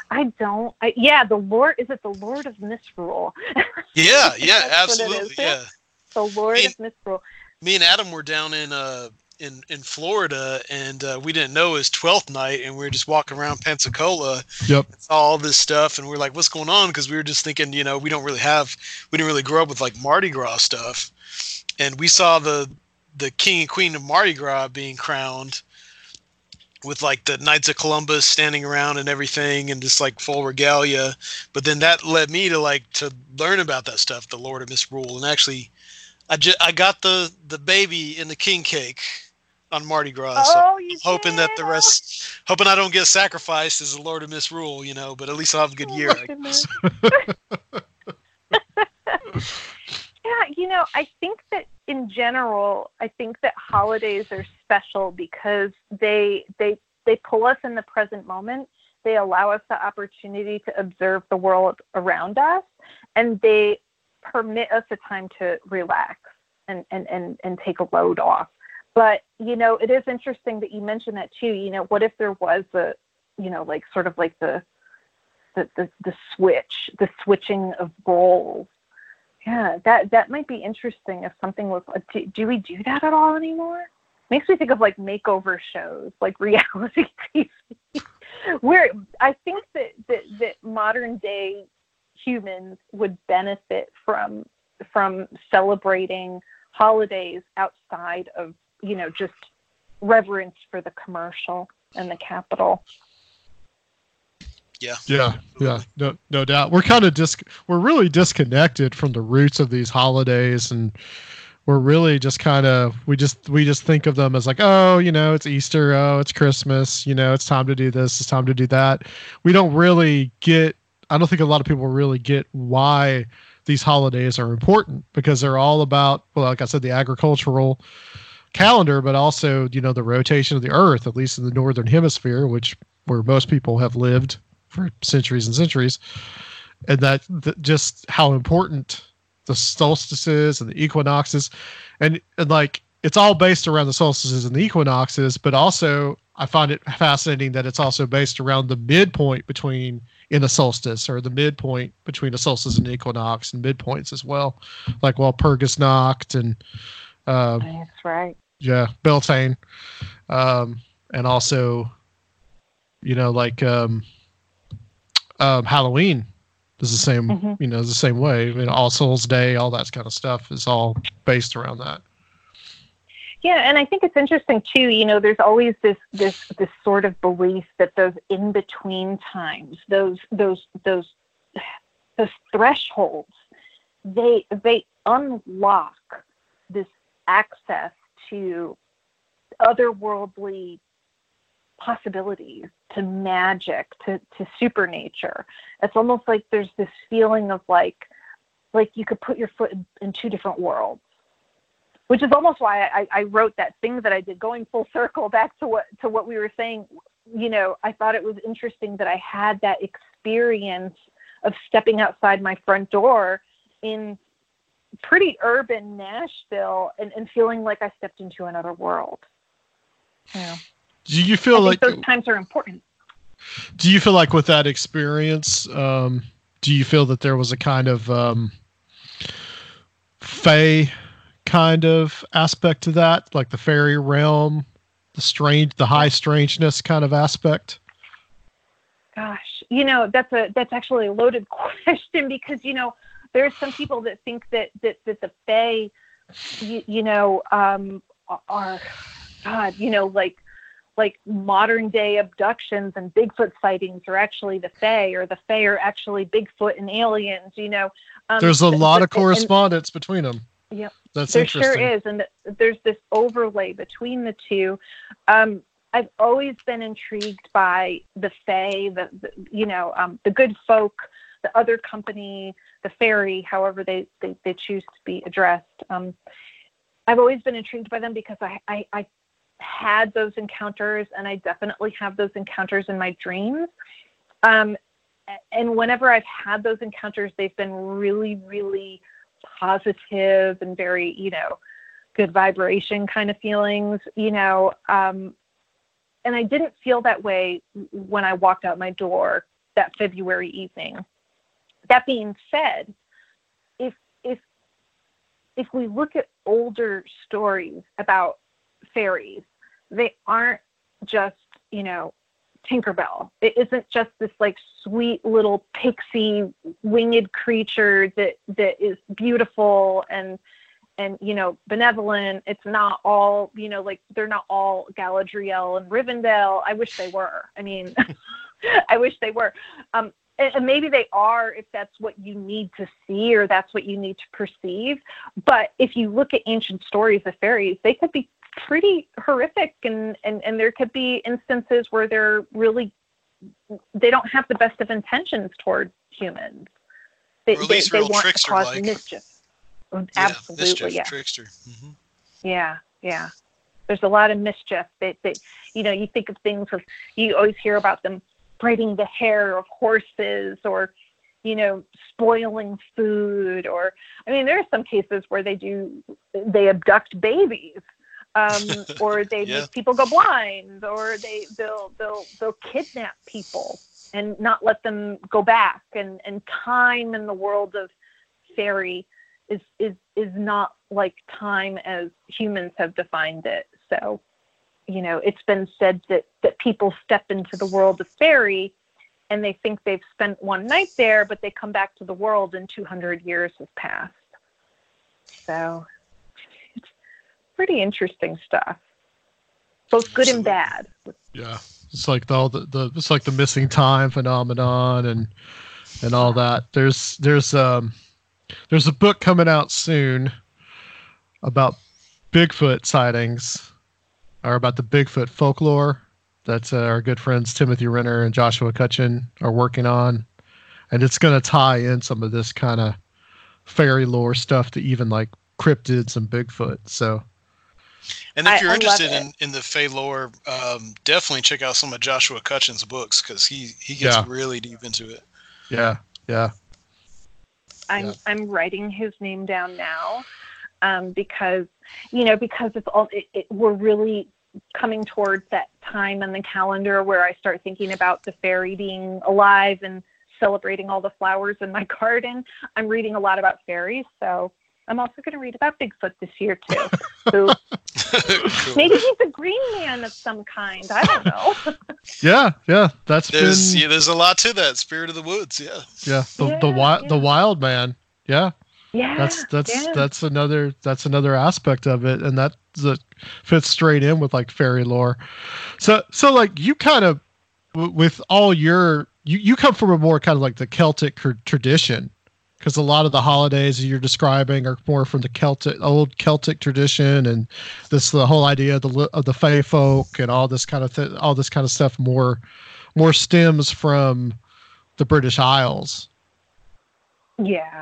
The Lord, is it the Lord of Misrule? Yeah, absolutely, yeah. The Lord of Misrule. Me and Adam were down in Florida, and we didn't know it was 12th night, and we were just walking around Pensacola. Yep. Saw all this stuff, and we were like, "What's going on?" Because we were just thinking, we didn't really grow up with Mardi Gras stuff, and we saw the king and queen of Mardi Gras being crowned with the Knights of Columbus standing around and everything, and just full regalia. But then that led me to learn about that stuff, the Lord of Misrule, and actually, I got the baby in the king cake on Mardi Gras. So I'm hoping that the rest, hoping I don't get sacrificed as the Lord of Misrule, but at least I'll have a good year. I guess. Yeah, I think that in general, that holidays are special because they pull us in the present moment. They allow us the opportunity to observe the world around us, and they permit us a time to relax and take a load off. But, it is interesting that you mentioned that too. What if there was the switching of roles? Yeah, that might be interesting if something was, do we do that at all anymore? Makes me think of makeover shows, reality TV, where I think that modern day humans would benefit from celebrating holidays outside of just reverence for the commercial and the capital. Yeah. Yeah. No doubt. We're kind of we're really disconnected from the roots of these holidays, and we're really just kind of we just think of them as like, oh, it's Easter, oh, it's Christmas, it's time to do this, it's time to do that. We don't really get. I don't think a lot of people really get why these holidays are important, because they're all about, well, like I said, the agricultural calendar, but also the rotation of the Earth, at least in the northern hemisphere, where most people have lived for centuries and centuries, and that just how important the solstices and the equinoxes, and like it's all based around the solstices and the equinoxes, but also I find it fascinating that it's also based around the midpoint in a solstice, or the midpoint between a solstice and equinox, and midpoints as well, like Walpurgisnacht and that's right. Yeah, Beltane, and also like Halloween is the same, is the same way. I mean, All Souls Day, all that kind of stuff is all based around that. Yeah, and I think it's interesting too. There's always this sort of belief that those in between times, those thresholds, they unlock this access to otherworldly possibilities, to magic, to supernature. It's almost like there's this feeling of like you could put your foot in two different worlds, which is almost why I wrote that thing that I did, going full circle back to what we were saying. I thought it was interesting that I had that experience of stepping outside my front door in pretty urban Nashville and feeling like I stepped into another world. Do you feel like those times are important? Do you feel like with that experience, do you feel that there was a kind of fae kind of aspect to that, like the fairy realm, the high strangeness kind of aspect? Gosh, that's actually a loaded question, because there are some people that think that the fae, are God, like modern day abductions and Bigfoot sightings are actually the fae, or the fae are actually Bigfoot and aliens. There's a lot of correspondence between them. Yep. That's there interesting. Sure is. And there's this overlay between the two. I've always been intrigued by the fae, the good folk, the other company, the fairy, however they choose to be addressed. I've always been intrigued by them because I had those encounters, and I definitely have those encounters in my dreams. And whenever I've had those encounters, they've been really, really positive and very, good vibration kind of feelings, and I didn't feel that way when I walked out my door that February evening. That being said, if we look at older stories about fairies, they aren't just, Tinkerbell. It isn't just this like sweet little pixie winged creature that is beautiful and benevolent. It's not all, they're not all Galadriel and Rivendell. I wish they were. I mean, I wish they were. And maybe they are if that's what you need to see or that's what you need to perceive. But if you look at ancient stories of fairies, they could be pretty horrific, and there could be instances where they don't have the best of intentions toward humans. They want to cause mischief. Absolutely, mischief, yeah. Trickster. Mm-hmm. Yeah. There's a lot of mischief. You think of things you always hear about them braiding the hair of horses, or spoiling food, or there are some cases where they abduct babies, or they make people go blind, or they'll kidnap people and not let them go back. And time in the world of fairy is not like time as humans have defined it. So, it's been said that people step into the world of fairy and they think they've spent one night there, but they come back to the world and 200 years have passed. So it's pretty interesting stuff, both good and bad. Yeah. It's like the it's like the missing time phenomenon and all that. There's a book coming out soon about Bigfoot sightings, or about the Bigfoot folklore that our good friends Timothy Renner and Joshua Cutchin are working on, and it's going to tie in some of this kind of fairy lore stuff to even like cryptids and Bigfoot. So, and if you're interested in the Fae lore, definitely check out some of Joshua Cutchin's books, because he gets really deep into it. Yeah. I'm writing his name down now, because it's all we're really coming towards that time in the calendar where I start thinking about the fairy being alive and celebrating all the flowers in my garden. I'm reading a lot about fairies, so I'm also going to read about Bigfoot this year too. So Cool. maybe he's a green man of some kind. I don't know. Yeah. There's a lot to that. Spirit of the woods. Yeah. The wild man. Yeah. Yeah. That's another aspect of it, and that fits straight in with like fairy lore. So like you kind of with all your you come from a more kind of like the Celtic tradition, because a lot of the holidays you're describing are more from the old Celtic tradition, and the whole idea of the Fae folk and all this kind of stuff more stems from the British Isles. Yeah.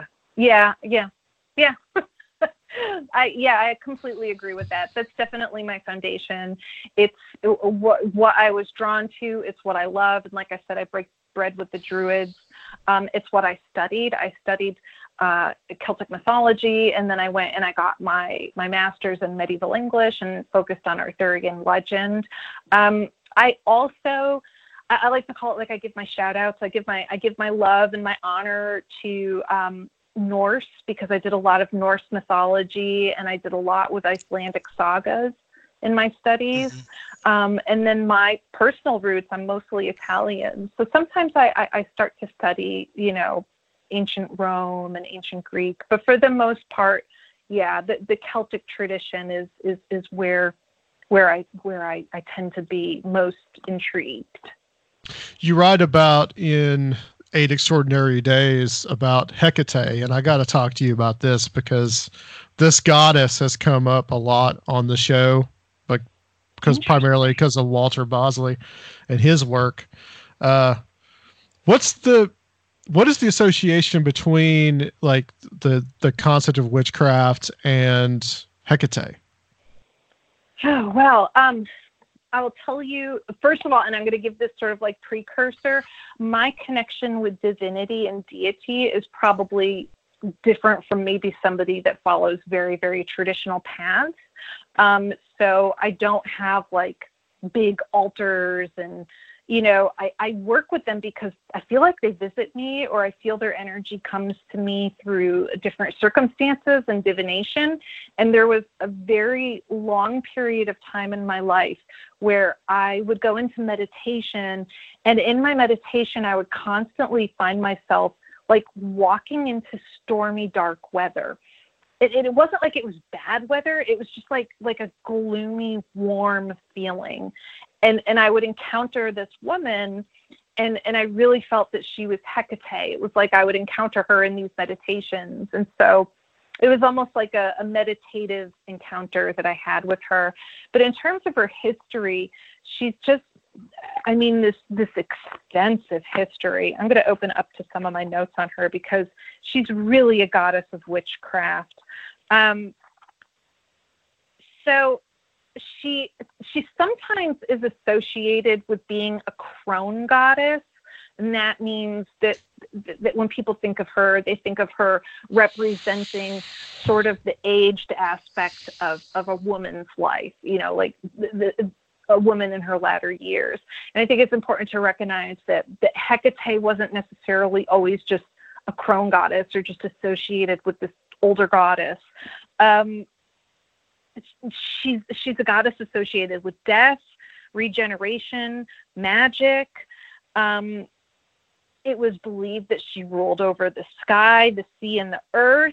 I completely agree with that. That's definitely my foundation. It's what I was drawn to. It's what I love. And like I said, I break bread with the Druids. It's what I studied. I studied Celtic mythology, and then I went and I got my master's in medieval English and focused on Arthurian legend. I also I like to call it, like, I give my shout outs. I give my love and my honor to Norse, because I did a lot of Norse mythology and I did a lot with Icelandic sagas in my studies. Mm-hmm. And then my personal roots, I'm mostly Italian. So sometimes I start to study, ancient Rome and ancient Greek, but for the most part, the Celtic tradition is where I tend to be most intrigued. You write about in 8 Extraordinary Days about Hecate, and I got to talk to you about this because this goddess has come up a lot on the show, primarily because of Walter Bosley and his work. What is the association between like the concept of witchcraft and Hecate? Oh, well, I will tell you, first of all, and I'm going to give this sort of like precursor, my connection with divinity and deity is probably different from maybe somebody that follows very, very traditional paths. So I don't have like big altars, and, I work with them because I feel like they visit me, or I feel their energy comes to me through different circumstances and divination. And there was a very long period of time in my life where I would go into meditation, and in my meditation, I would constantly find myself like walking into stormy, dark weather. It wasn't like it was bad weather. It was just like a gloomy, warm feeling. And I would encounter this woman, and I really felt that she was Hecate. It was like I would encounter her in these meditations. And so it was almost like a meditative encounter that I had with her. But in terms of her history, she's just, this extensive history. I'm going to open up to some of my notes on her because she's really a goddess of witchcraft. So she sometimes is associated with being a crone goddess. And that means that when people think of her, they think of her representing sort of the aged aspect of a woman's life, like a woman in her latter years. And I think it's important to recognize that Hecate wasn't necessarily always just a crone goddess or just associated with this older goddess. She's a goddess associated with death, regeneration, magic. It was believed that she ruled over the sky, the sea, and the earth.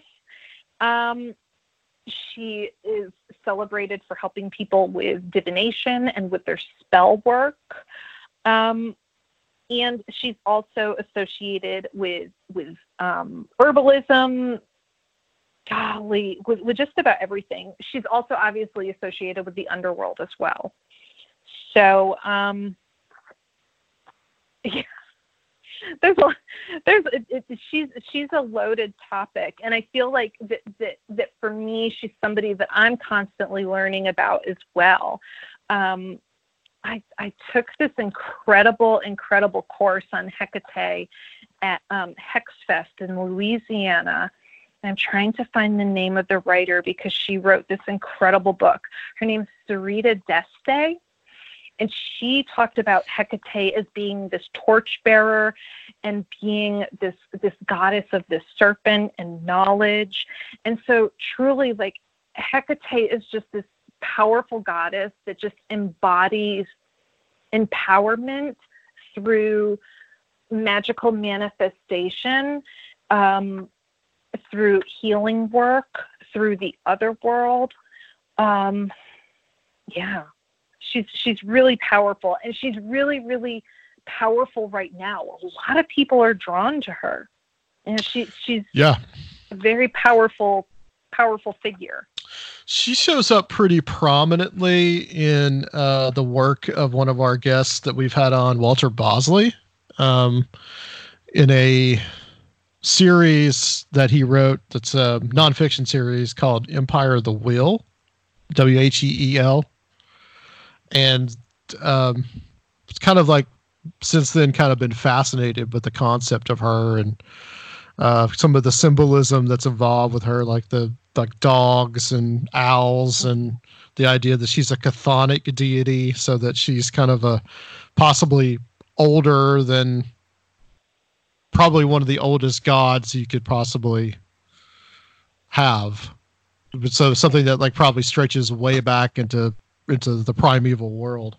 She is celebrated for helping people with divination and with their spell work. And she's also associated with herbalism, golly, with just about everything. She's also obviously associated with the underworld as well. So, yeah, she's a loaded topic, and I feel like that for me, she's somebody that I'm constantly learning about as well. I took this incredible course on Hecate at HexFest in Louisiana. And I'm trying to find the name of the writer because she wrote this incredible book. Her name's Sarita Deste. And she talked about Hecate as being this torchbearer and being this goddess of the serpent and knowledge. And so truly, like, Hecate is just this powerful goddess that just embodies empowerment through magical manifestation, through healing work, through the other world. Yeah, she's really powerful, and she's really, really powerful right now. A lot of people are drawn to her, and she's a very powerful figure. She shows up pretty prominently in the work of one of our guests that we've had on, Walter Bosley, in a series that he wrote that's a nonfiction series called Empire of the Wheel, Wheel. And it's kind of like since then kind of been fascinated with the concept of her and some of the symbolism that's involved with her, like dogs and owls, and the idea that she's a chthonic deity, so that she's kind of a possibly older than probably one of the oldest gods you could possibly have. So something that like probably stretches way back into the primeval world.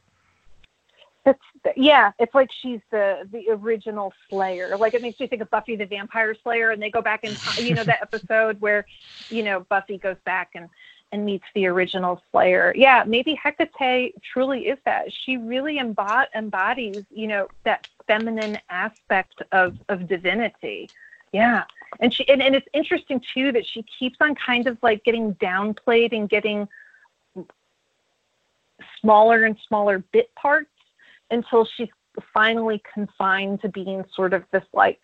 It's like she's the original Slayer. Like, it makes me think of Buffy the Vampire Slayer, and they go back and that episode where Buffy goes back and meets the original Slayer. Yeah, maybe Hecate truly is that. She really embodies that feminine aspect of divinity. Yeah, and it's interesting too that she keeps on kind of like getting downplayed and getting smaller and smaller bit parts, until she's finally confined to being sort of this like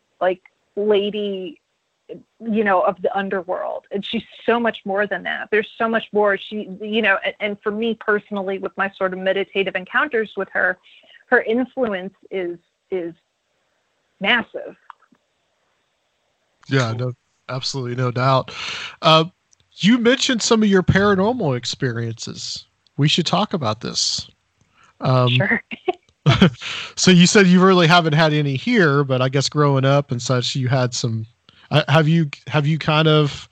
lady, of the underworld. And she's so much more than that. There's so much more. She, and for me personally, with my sort of meditative encounters with her, her influence is massive. Yeah, no, absolutely, no doubt. You mentioned some of your paranormal experiences. We should talk about this. Sure. So you said you really haven't had any here, but I guess growing up and such, you had some. Have you kind of?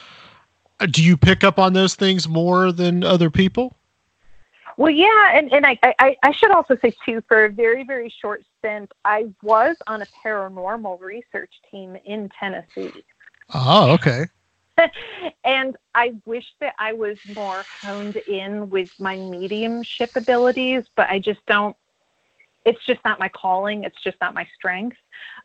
Do you pick up on those things more than other people? Well, yeah, and I should also say too, for a very, very short stint, I was on a paranormal research team in Tennessee. Oh, okay. And I wish that I was more honed in with my mediumship abilities, but I just don't. It's just not my calling. It's just not my strength.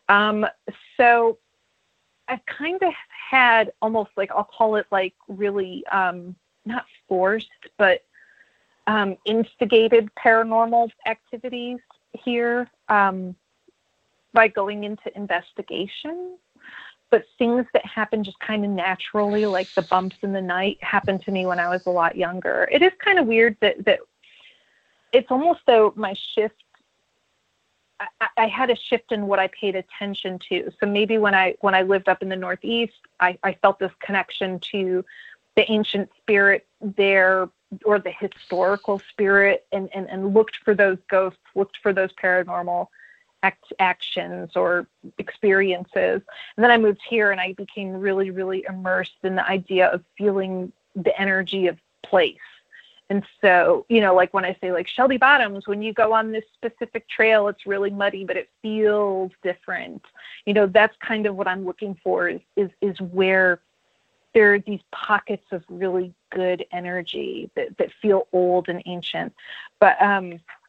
So I've kind of had almost like, I'll call it like really not forced, but instigated paranormal activities here by going into investigation. But things that happen just kind of naturally, like the bumps in the night, happened to me when I was a lot younger. It is kind of weird that it's almost though my shift, I had a shift in what I paid attention to. So maybe when I lived up in the Northeast, I felt this connection to the ancient spirit there, or the historical spirit, and looked for those ghosts, looked for those paranormal actions or experiences. And then I moved here and I became really, really immersed in the idea of feeling the energy of place. And so, like when I say like Shelby Bottoms, when you go on this specific trail, it's really muddy, but it feels different. That's kind of what I'm looking for is where there are these pockets of really good energy that feel old and ancient. But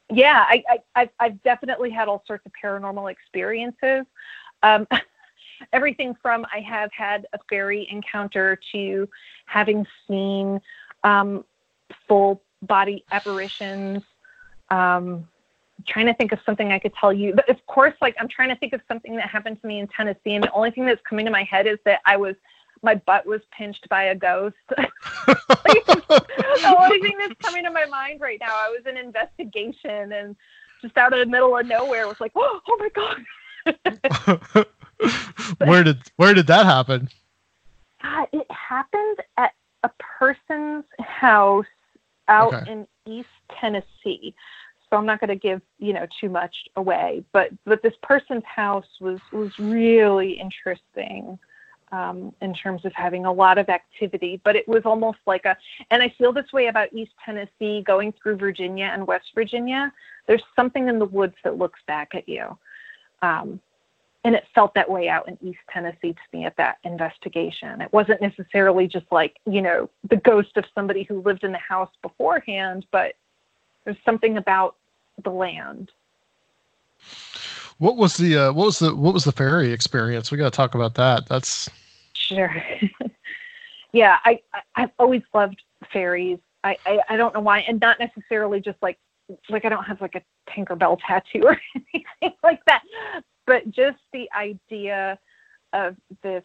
Yeah, I've definitely had all sorts of paranormal experiences. Everything from I have had a fairy encounter to having seen full body apparitions. Trying to think of something I could tell you. But of course, like I'm trying to think of something that happened to me in Tennessee, and the only thing that's coming to my head is that my butt was pinched by a ghost. Like, the only thing that's coming to my mind right now. I was in investigation and just out of the middle of nowhere was like, oh my God. Where did that happen? It happened at a person's house out in East Tennessee. So I'm not going to give, too much away, but this person's house was really interesting in terms of having a lot of activity, but it was almost like and I feel this way about East Tennessee going through Virginia and West Virginia. There's something in the woods that looks back at you. And it felt that way out in East Tennessee to me at that investigation. It wasn't necessarily just like, the ghost of somebody who lived in the house beforehand, but there's something about the land. What was the fairy experience? We got to talk about that. That's sure. Yeah, I've always loved fairies. I don't know why, and not necessarily just like I don't have like a Tinkerbell tattoo or anything like that, but just the idea of this,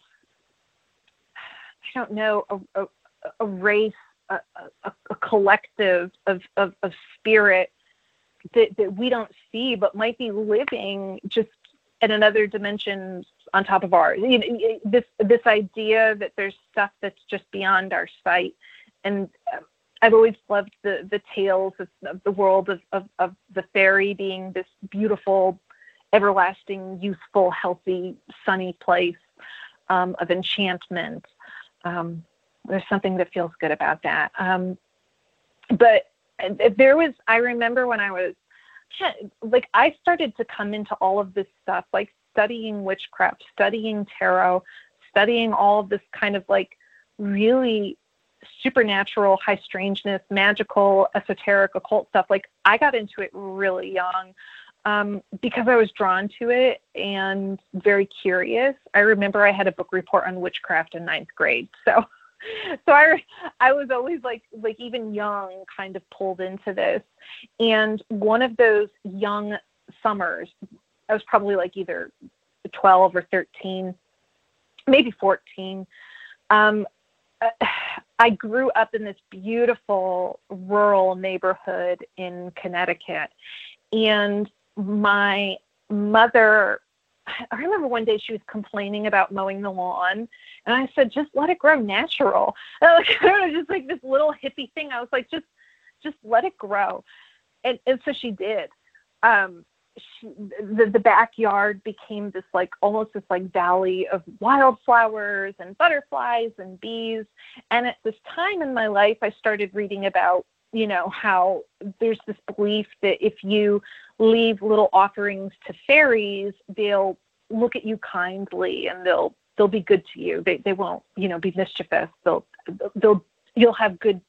I don't know, a race, a collective of spirit that we don't see, but might be living just in another dimension on top of ours. This idea that there's stuff that's just beyond our sight. And I've always loved the tales of the world of the fairy being this beautiful, everlasting, youthful, healthy, sunny place of enchantment. There's something that feels good about that. But I remember when I was, I started to come into all of this stuff, like studying witchcraft, studying tarot, studying all of this kind of like really supernatural, high strangeness, magical, esoteric, occult stuff. Like I got into it really young because I was drawn to it and very curious. I remember I had a book report on witchcraft in 9th grade. So I was always like even young, kind of pulled into this. And one of those young summers, I was probably like either 12 or 13, maybe 14. I grew up in this beautiful rural neighborhood in Connecticut, and my mother, I remember one day she was complaining about mowing the lawn, and I said, just let it grow natural. I don't know, just like this little hippie thing. I was like, just let it grow. And so she did. The backyard became this like almost this like valley of wildflowers and butterflies and bees. And at this time in my life, I started reading about, how there's this belief that if you leave little offerings to fairies, they'll look at you kindly and they'll be good to you. They won't, be mischievous. You'll have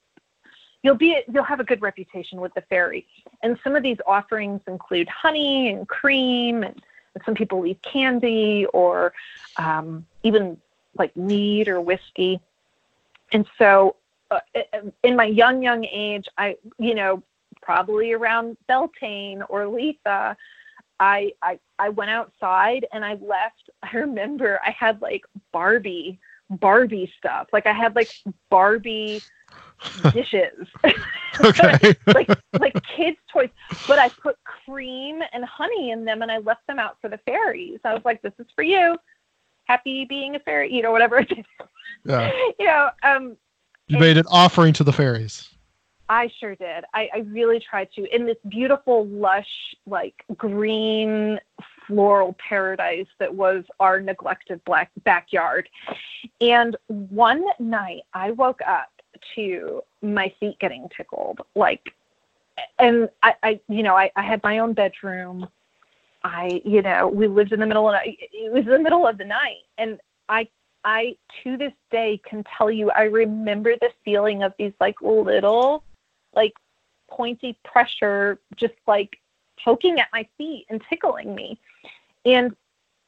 a good reputation with the fairy. And some of these offerings include honey and cream, and some people leave candy or even like mead or whiskey. And so in my young age, I, probably around Beltane or Letha, I went outside and I left. I remember I had like Barbie stuff. Like I had like Barbie dishes. Okay. like kids' toys, but I put cream and honey in them and I left them out for the fairies. I was like, this is for you. Happy being a fairy, whatever it is. Yeah. You made an offering to the fairies. I sure did. I really tried to. In this beautiful, lush, like green floral paradise that was our neglected backyard. And one night I woke up to my feet getting tickled. And I had my own bedroom. We lived in the middle of it was the middle of the night. And I to this day can tell you, I remember the feeling of these like little, like pointy pressure, just like poking at my feet and tickling me. And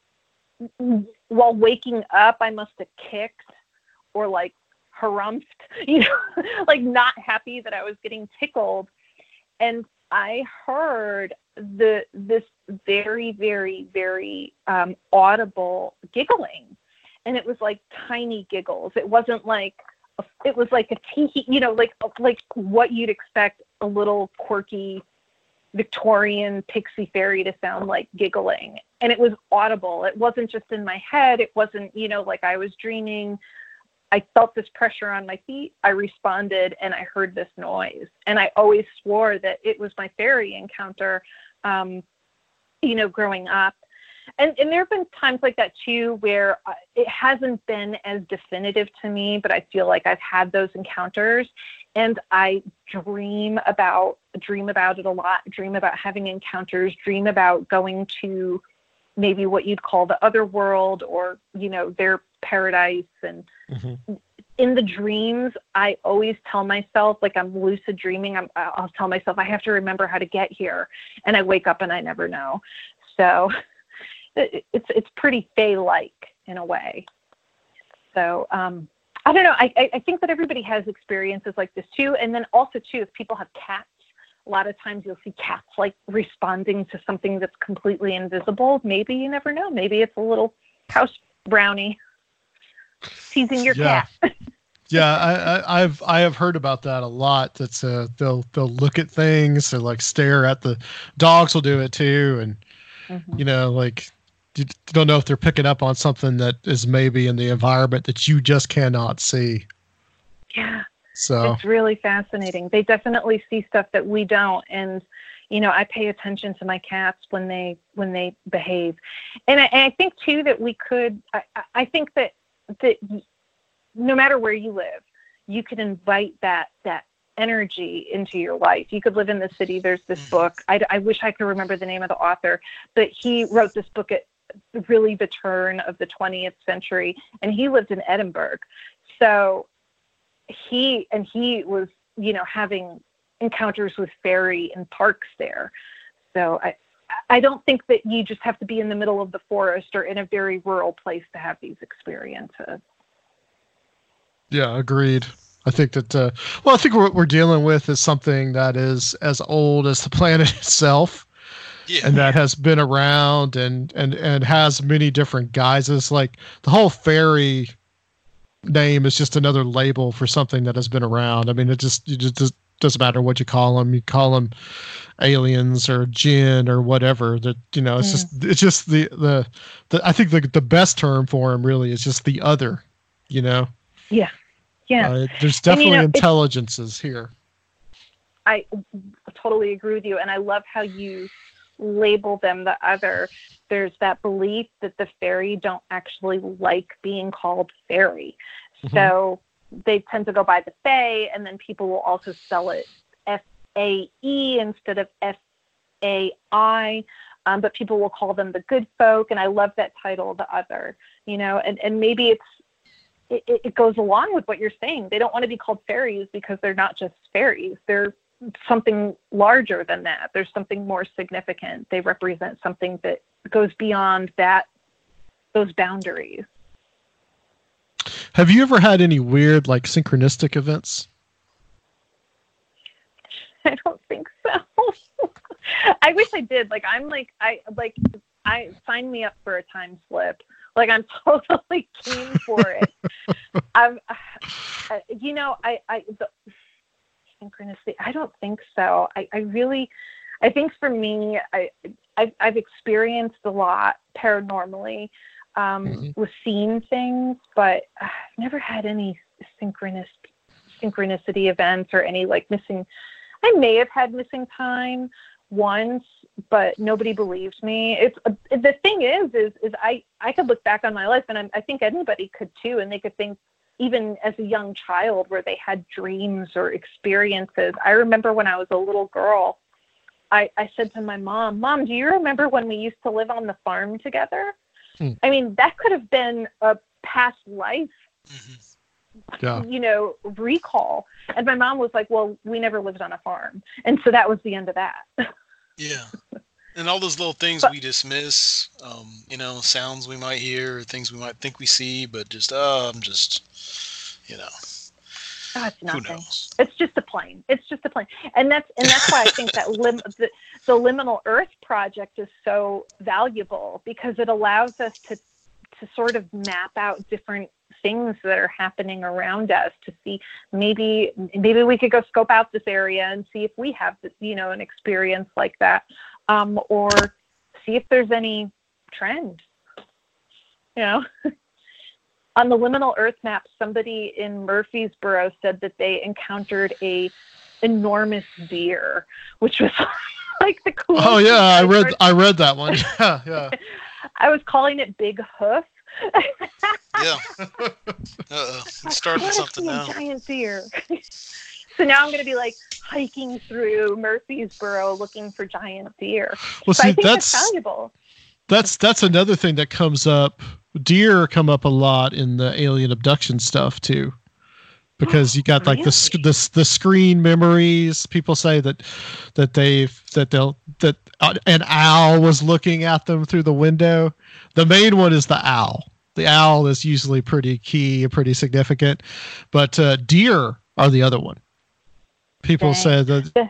while waking up, I must have kicked or like harumphed, like not happy that I was getting tickled. And I heard this very, very, very audible giggling. And it was like tiny giggles. It wasn't like, it was like a tee, like what you'd expect a little quirky Victorian pixie fairy to sound like giggling. And it was audible. It wasn't just in my head. It wasn't, like I was dreaming. I felt this pressure on my feet. I responded and I heard this noise. And I always swore that it was my fairy encounter, growing up. And there have been times like that too, where it hasn't been as definitive to me, but I feel like I've had those encounters, and I dream about it a lot, dream about having encounters, dream about going to maybe what you'd call the other world, or, their paradise. And in the dreams, I always tell myself, like I'm lucid dreaming, I'll tell myself I have to remember how to get here. And I wake up and I never know. So it's pretty fae-like in a way. So I don't know. I think that everybody has experiences like this too. And then also too, if people have cats, a lot of times you'll see cats like responding to something that's completely invisible. Maybe, you never know. Maybe it's a little house brownie teasing your cat. Yeah, I have heard about that a lot. That's they'll look at things or like stare at the dogs will do it too, and like you don't know if they're picking up on something that is maybe in the environment that you just cannot see. Yeah. So it's really fascinating. They definitely see stuff that we don't. And, I pay attention to my cats when they behave. And I think too, that we could, I think that no matter where you live, you could invite that energy into your life. You could live in the city. There's this book. I wish I could remember the name of the author, but he wrote this book at really the turn of the 20th century, and he lived in Edinburgh. So he was, having encounters with fairy in parks there. So I don't think that you just have to be in the middle of the forest or in a very rural place to have these experiences. Yeah, agreed. I think that, I think what we're dealing with is something that is as old as the planet itself. Yeah. And that has been around and has many different guises. Like the whole fairy name is just another label for something that has been around. I mean, it just doesn't matter what you call them. You call them aliens or jinn or whatever. That it's just the I think the best term for them really is just the other. Yeah. Yeah. There's definitely intelligences here. I totally agree with you, and I love how you label them the other. There's that belief that the fairy don't actually like being called fairy. So they tend to go by the fae, and then people will also spell it F-A-E instead of F-A-I. But people will call them the good folk, and I love that title, the other, and maybe it goes along with what you're saying. They don't want to be called fairies because they're not just fairies. They're something larger than that. There's something more significant. They represent something that goes beyond those boundaries. Have you ever had any weird, like, synchronistic events? I don't think so. I wish I did. Like, I sign me up for a time slip. Like, I'm totally keen for it. The synchronicity, I don't think so. I think for me, I've experienced a lot paranormally, with seeing things, but I've never had any synchronicity events or any like missing. I may have had missing time once, but nobody believed me. It's the thing is I could look back on my life, and I think anybody could too, and they could think even as a young child where they had dreams or experiences. I remember when I was a little girl, I said to my mom, do you remember when we used to live on the farm together? I mean, that could have been a past life, recall. And my mom was like, well, we never lived on a farm. And so that was the end of that. Yeah. And all those little things we dismiss, sounds we might hear, or things we might think we see, but just, I'm just, Oh, it's who nothing. knows? It's just a plane. And that's why I think that the Liminal Earth project is so valuable, because it allows us to sort of map out different things that are happening around us, to see maybe we could go scope out this area and see if we have an experience like that, or see if there's any trend. On the Liminal Earth map, somebody in Murfreesboro said that they encountered a enormous deer, which was like the coolest. Oh yeah, I read that one. Yeah. I was calling it Big Hoof. Yeah. It started something now. A giant deer. So now I'm going to be like hiking through Murfreesboro looking for giant deer. Well, so see, I think that's valuable. That's another thing that comes up. Deer come up a lot in the alien abduction stuff too, because you got like the screen memories. People say that an owl was looking at them through the window. The main one is the owl. The owl is usually pretty key and pretty significant, but deer are the other one. People say that.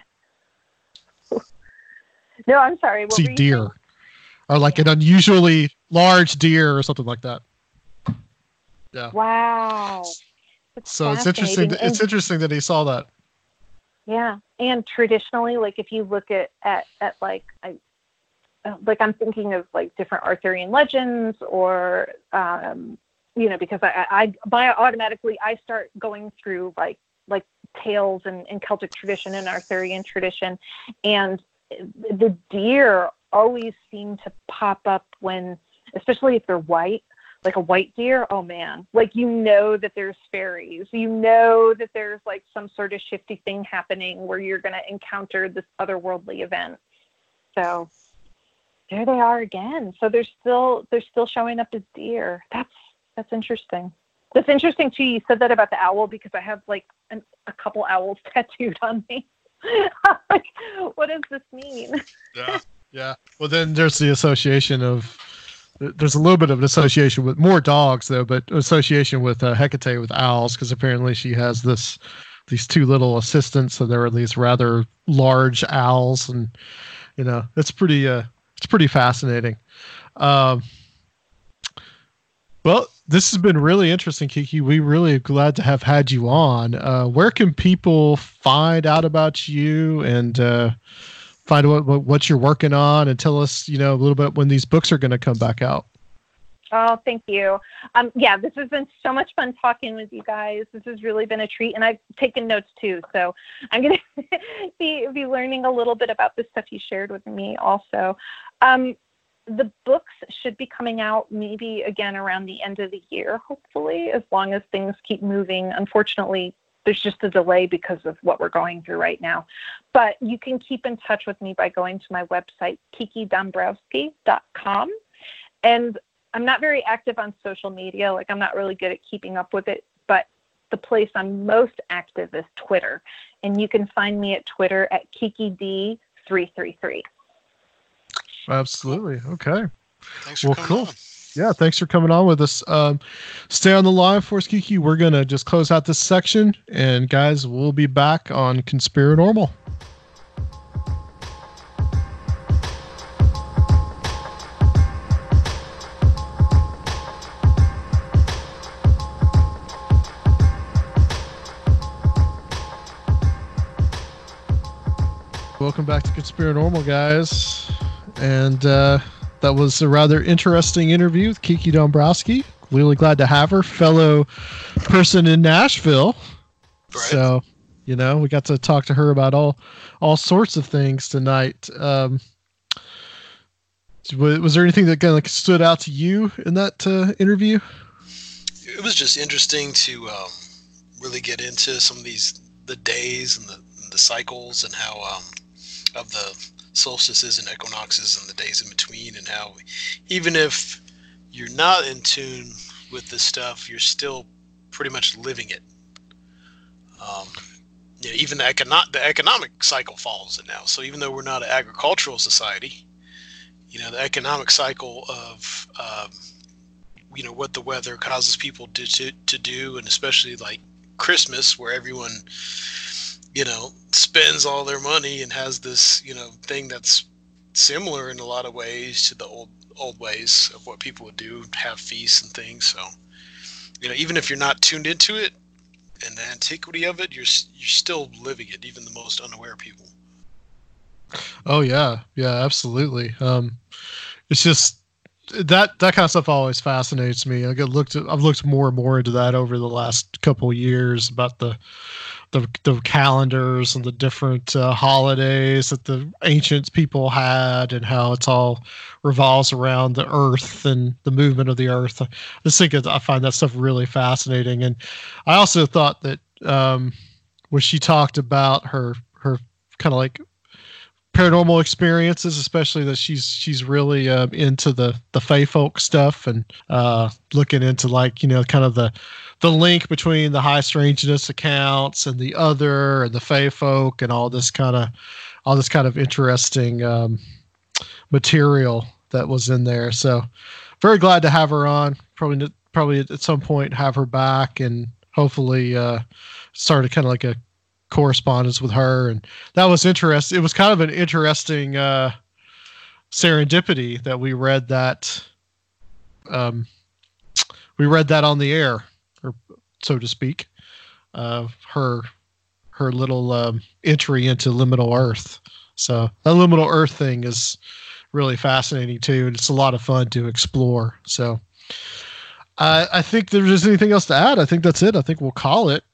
No, I'm sorry. What see, deer. Saying? Or like an unusually large deer or something like that. Yeah. Wow. So it's interesting. It's interesting that he saw that. Yeah, and traditionally, like if you look at like I'm thinking of like different Arthurian legends, or because I automatically I start going through like tales and Celtic tradition and Arthurian tradition, and the deer always seem to pop up when, especially if they're white, like a white deer. Oh man, like that there's fairies, that there's like some sort of shifty thing happening where you're going to encounter this otherworldly event. So there they are again. So they're still showing up as deer. That's interesting. That's interesting too. You said that about the owl, because I have like a couple owls tattooed on me. Like, what does this mean? Yeah. Well, then there's the association of. There's a little bit of an association with more dogs, though, but association with Hecate with owls, because apparently she has these two little assistants, so there are these rather large owls, and it's pretty fascinating. Well, this has been really interesting, Kiki. We really glad to have had you on. Where can people find out about you and find out what you're working on, and tell us, a little bit when these books are going to come back out? Oh, thank you. This has been so much fun talking with you guys. This has really been a treat, and I've taken notes too. So I'm going to be learning a little bit about the stuff you shared with me also. The books should be coming out maybe again around the end of the year, hopefully, as long as things keep moving. Unfortunately, there's just a delay because of what we're going through right now. But you can keep in touch with me by going to my website, kikidombrowski.com. And I'm not very active on social media. Like, I'm not really good at keeping up with it. But the place I'm most active is Twitter. And you can find me at Twitter at KikiD333. Absolutely. Okay. Thanks for coming on. Yeah, thanks for coming on with us. Stay on the line for us, Kiki. We're going to just close out this section. And guys, we'll be back on Conspiranormal. Welcome back to Conspiranormal, guys. And that was a rather interesting interview with Kiki Dombrowski. Really glad to have her, fellow person in Nashville. Right. So, we got to talk to her about all sorts of things tonight. Was there anything that kind of stood out to you in that interview? It was just interesting to really get into some of the days and the cycles, and how of the solstices and equinoxes and the days in between, and how even if you're not in tune with this stuff, you're still pretty much living it. Even the economic cycle follows it now. So even though we're not an agricultural society, the economic cycle of, what the weather causes people to do, and especially like Christmas, where everyone, spends all their money and has this, thing that's similar in a lot of ways to the old ways of what people would do, have feasts and things. So, even if you're not tuned into it and the antiquity of it, you're still living it, even the most unaware people. Oh yeah, absolutely. It's just that kind of stuff always fascinates me. I've looked more and more into that over the last couple of years, about the calendars and the different holidays that the ancient people had, and how it's all revolves around the earth and the movement of the earth. I find that stuff really fascinating. And I also thought that when she talked about her kind of like paranormal experiences, especially that she's really into the Fae folk stuff, and looking into kind of the link between the high strangeness accounts and the other and the Fae folk, and all this kind of interesting material that was in there. So very glad to have her on. Probably at some point have her back, and hopefully start kind of like a correspondence with her. And that was interesting. It was kind of an interesting serendipity that we read that on the air, or so to speak, her little entry into liminal earth. So that liminal earth thing is really fascinating too, and it's a lot of fun to explore. So I think there is anything else to add. I think that's it. I think we'll call it.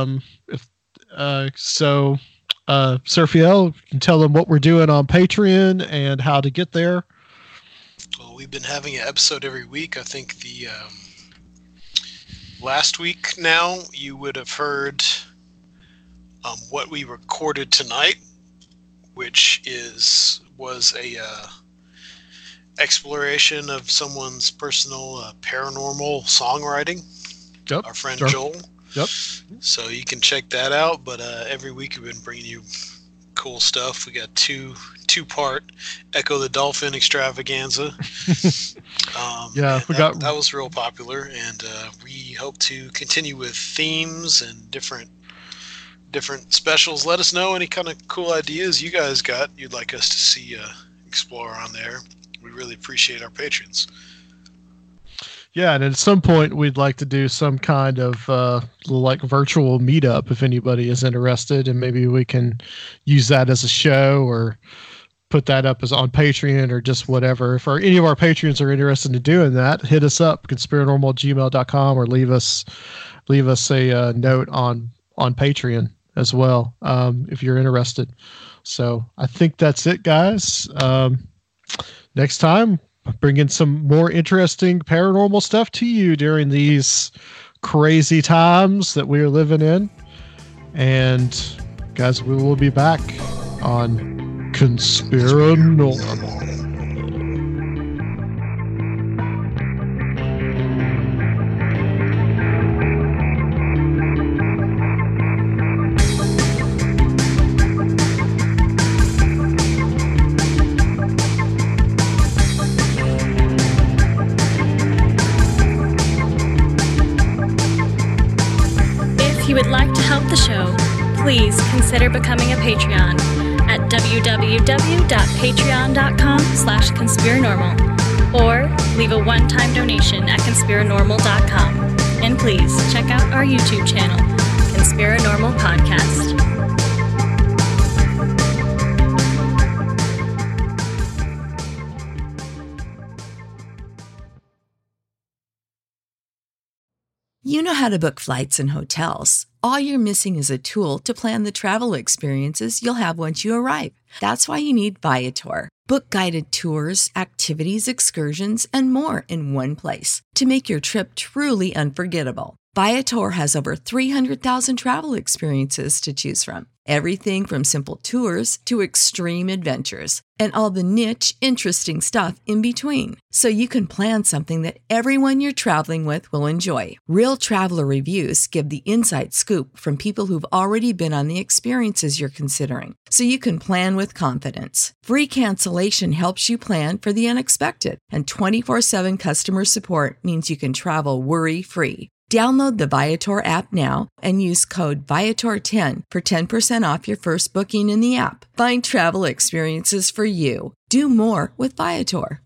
Seraphiel, you can tell them what we're doing on Patreon and how to get there. Well, we've been having an episode every week. I think the last week now you would have heard what we recorded tonight, which was a exploration of someone's personal paranormal songwriting. Yep. Our friend Joel. Yep. So you can check that out. But every week we've been bringing you cool stuff. We got two-part Echo the Dolphin extravaganza. That was real popular, and we hope to continue with themes and different specials. Let us know any kind of cool ideas you guys got you'd like us to see explore on there. We really appreciate our patrons. Yeah, and at some point we'd like to do some kind of like virtual meetup if anybody is interested, and maybe we can use that as a show or put that up as on Patreon or just whatever. If any of our patrons are interested in doing that, hit us up, conspiranormal@gmail.com, or leave us a note on Patreon as well, if you're interested. So I think that's it, guys. Next time, bringing some more interesting paranormal stuff to you during these crazy times that we are living in. And guys, we will be back on Conspiranormal. If you would like to help the show, please consider becoming a Patreon at www.patreon.com/conspiranormal, or leave a one-time donation at conspiranormal.com. And please check out our YouTube channel, Conspiranormal Podcast. You know how to book flights and hotels. All you're missing is a tool to plan the travel experiences you'll have once you arrive. That's why you need Viator. Book guided tours, activities, excursions, and more in one place to make your trip truly unforgettable. Viator has over 300,000 travel experiences to choose from. Everything from simple tours to extreme adventures and all the niche, interesting stuff in between. So you can plan something that everyone you're traveling with will enjoy. Real traveler reviews give the inside scoop from people who've already been on the experiences you're considering. So you can plan with confidence. Free cancellation helps you plan for the unexpected. And 24/7 customer support means you can travel worry-free. Download the Viator app now and use code Viator10 for 10% off your first booking in the app. Find travel experiences for you. Do more with Viator.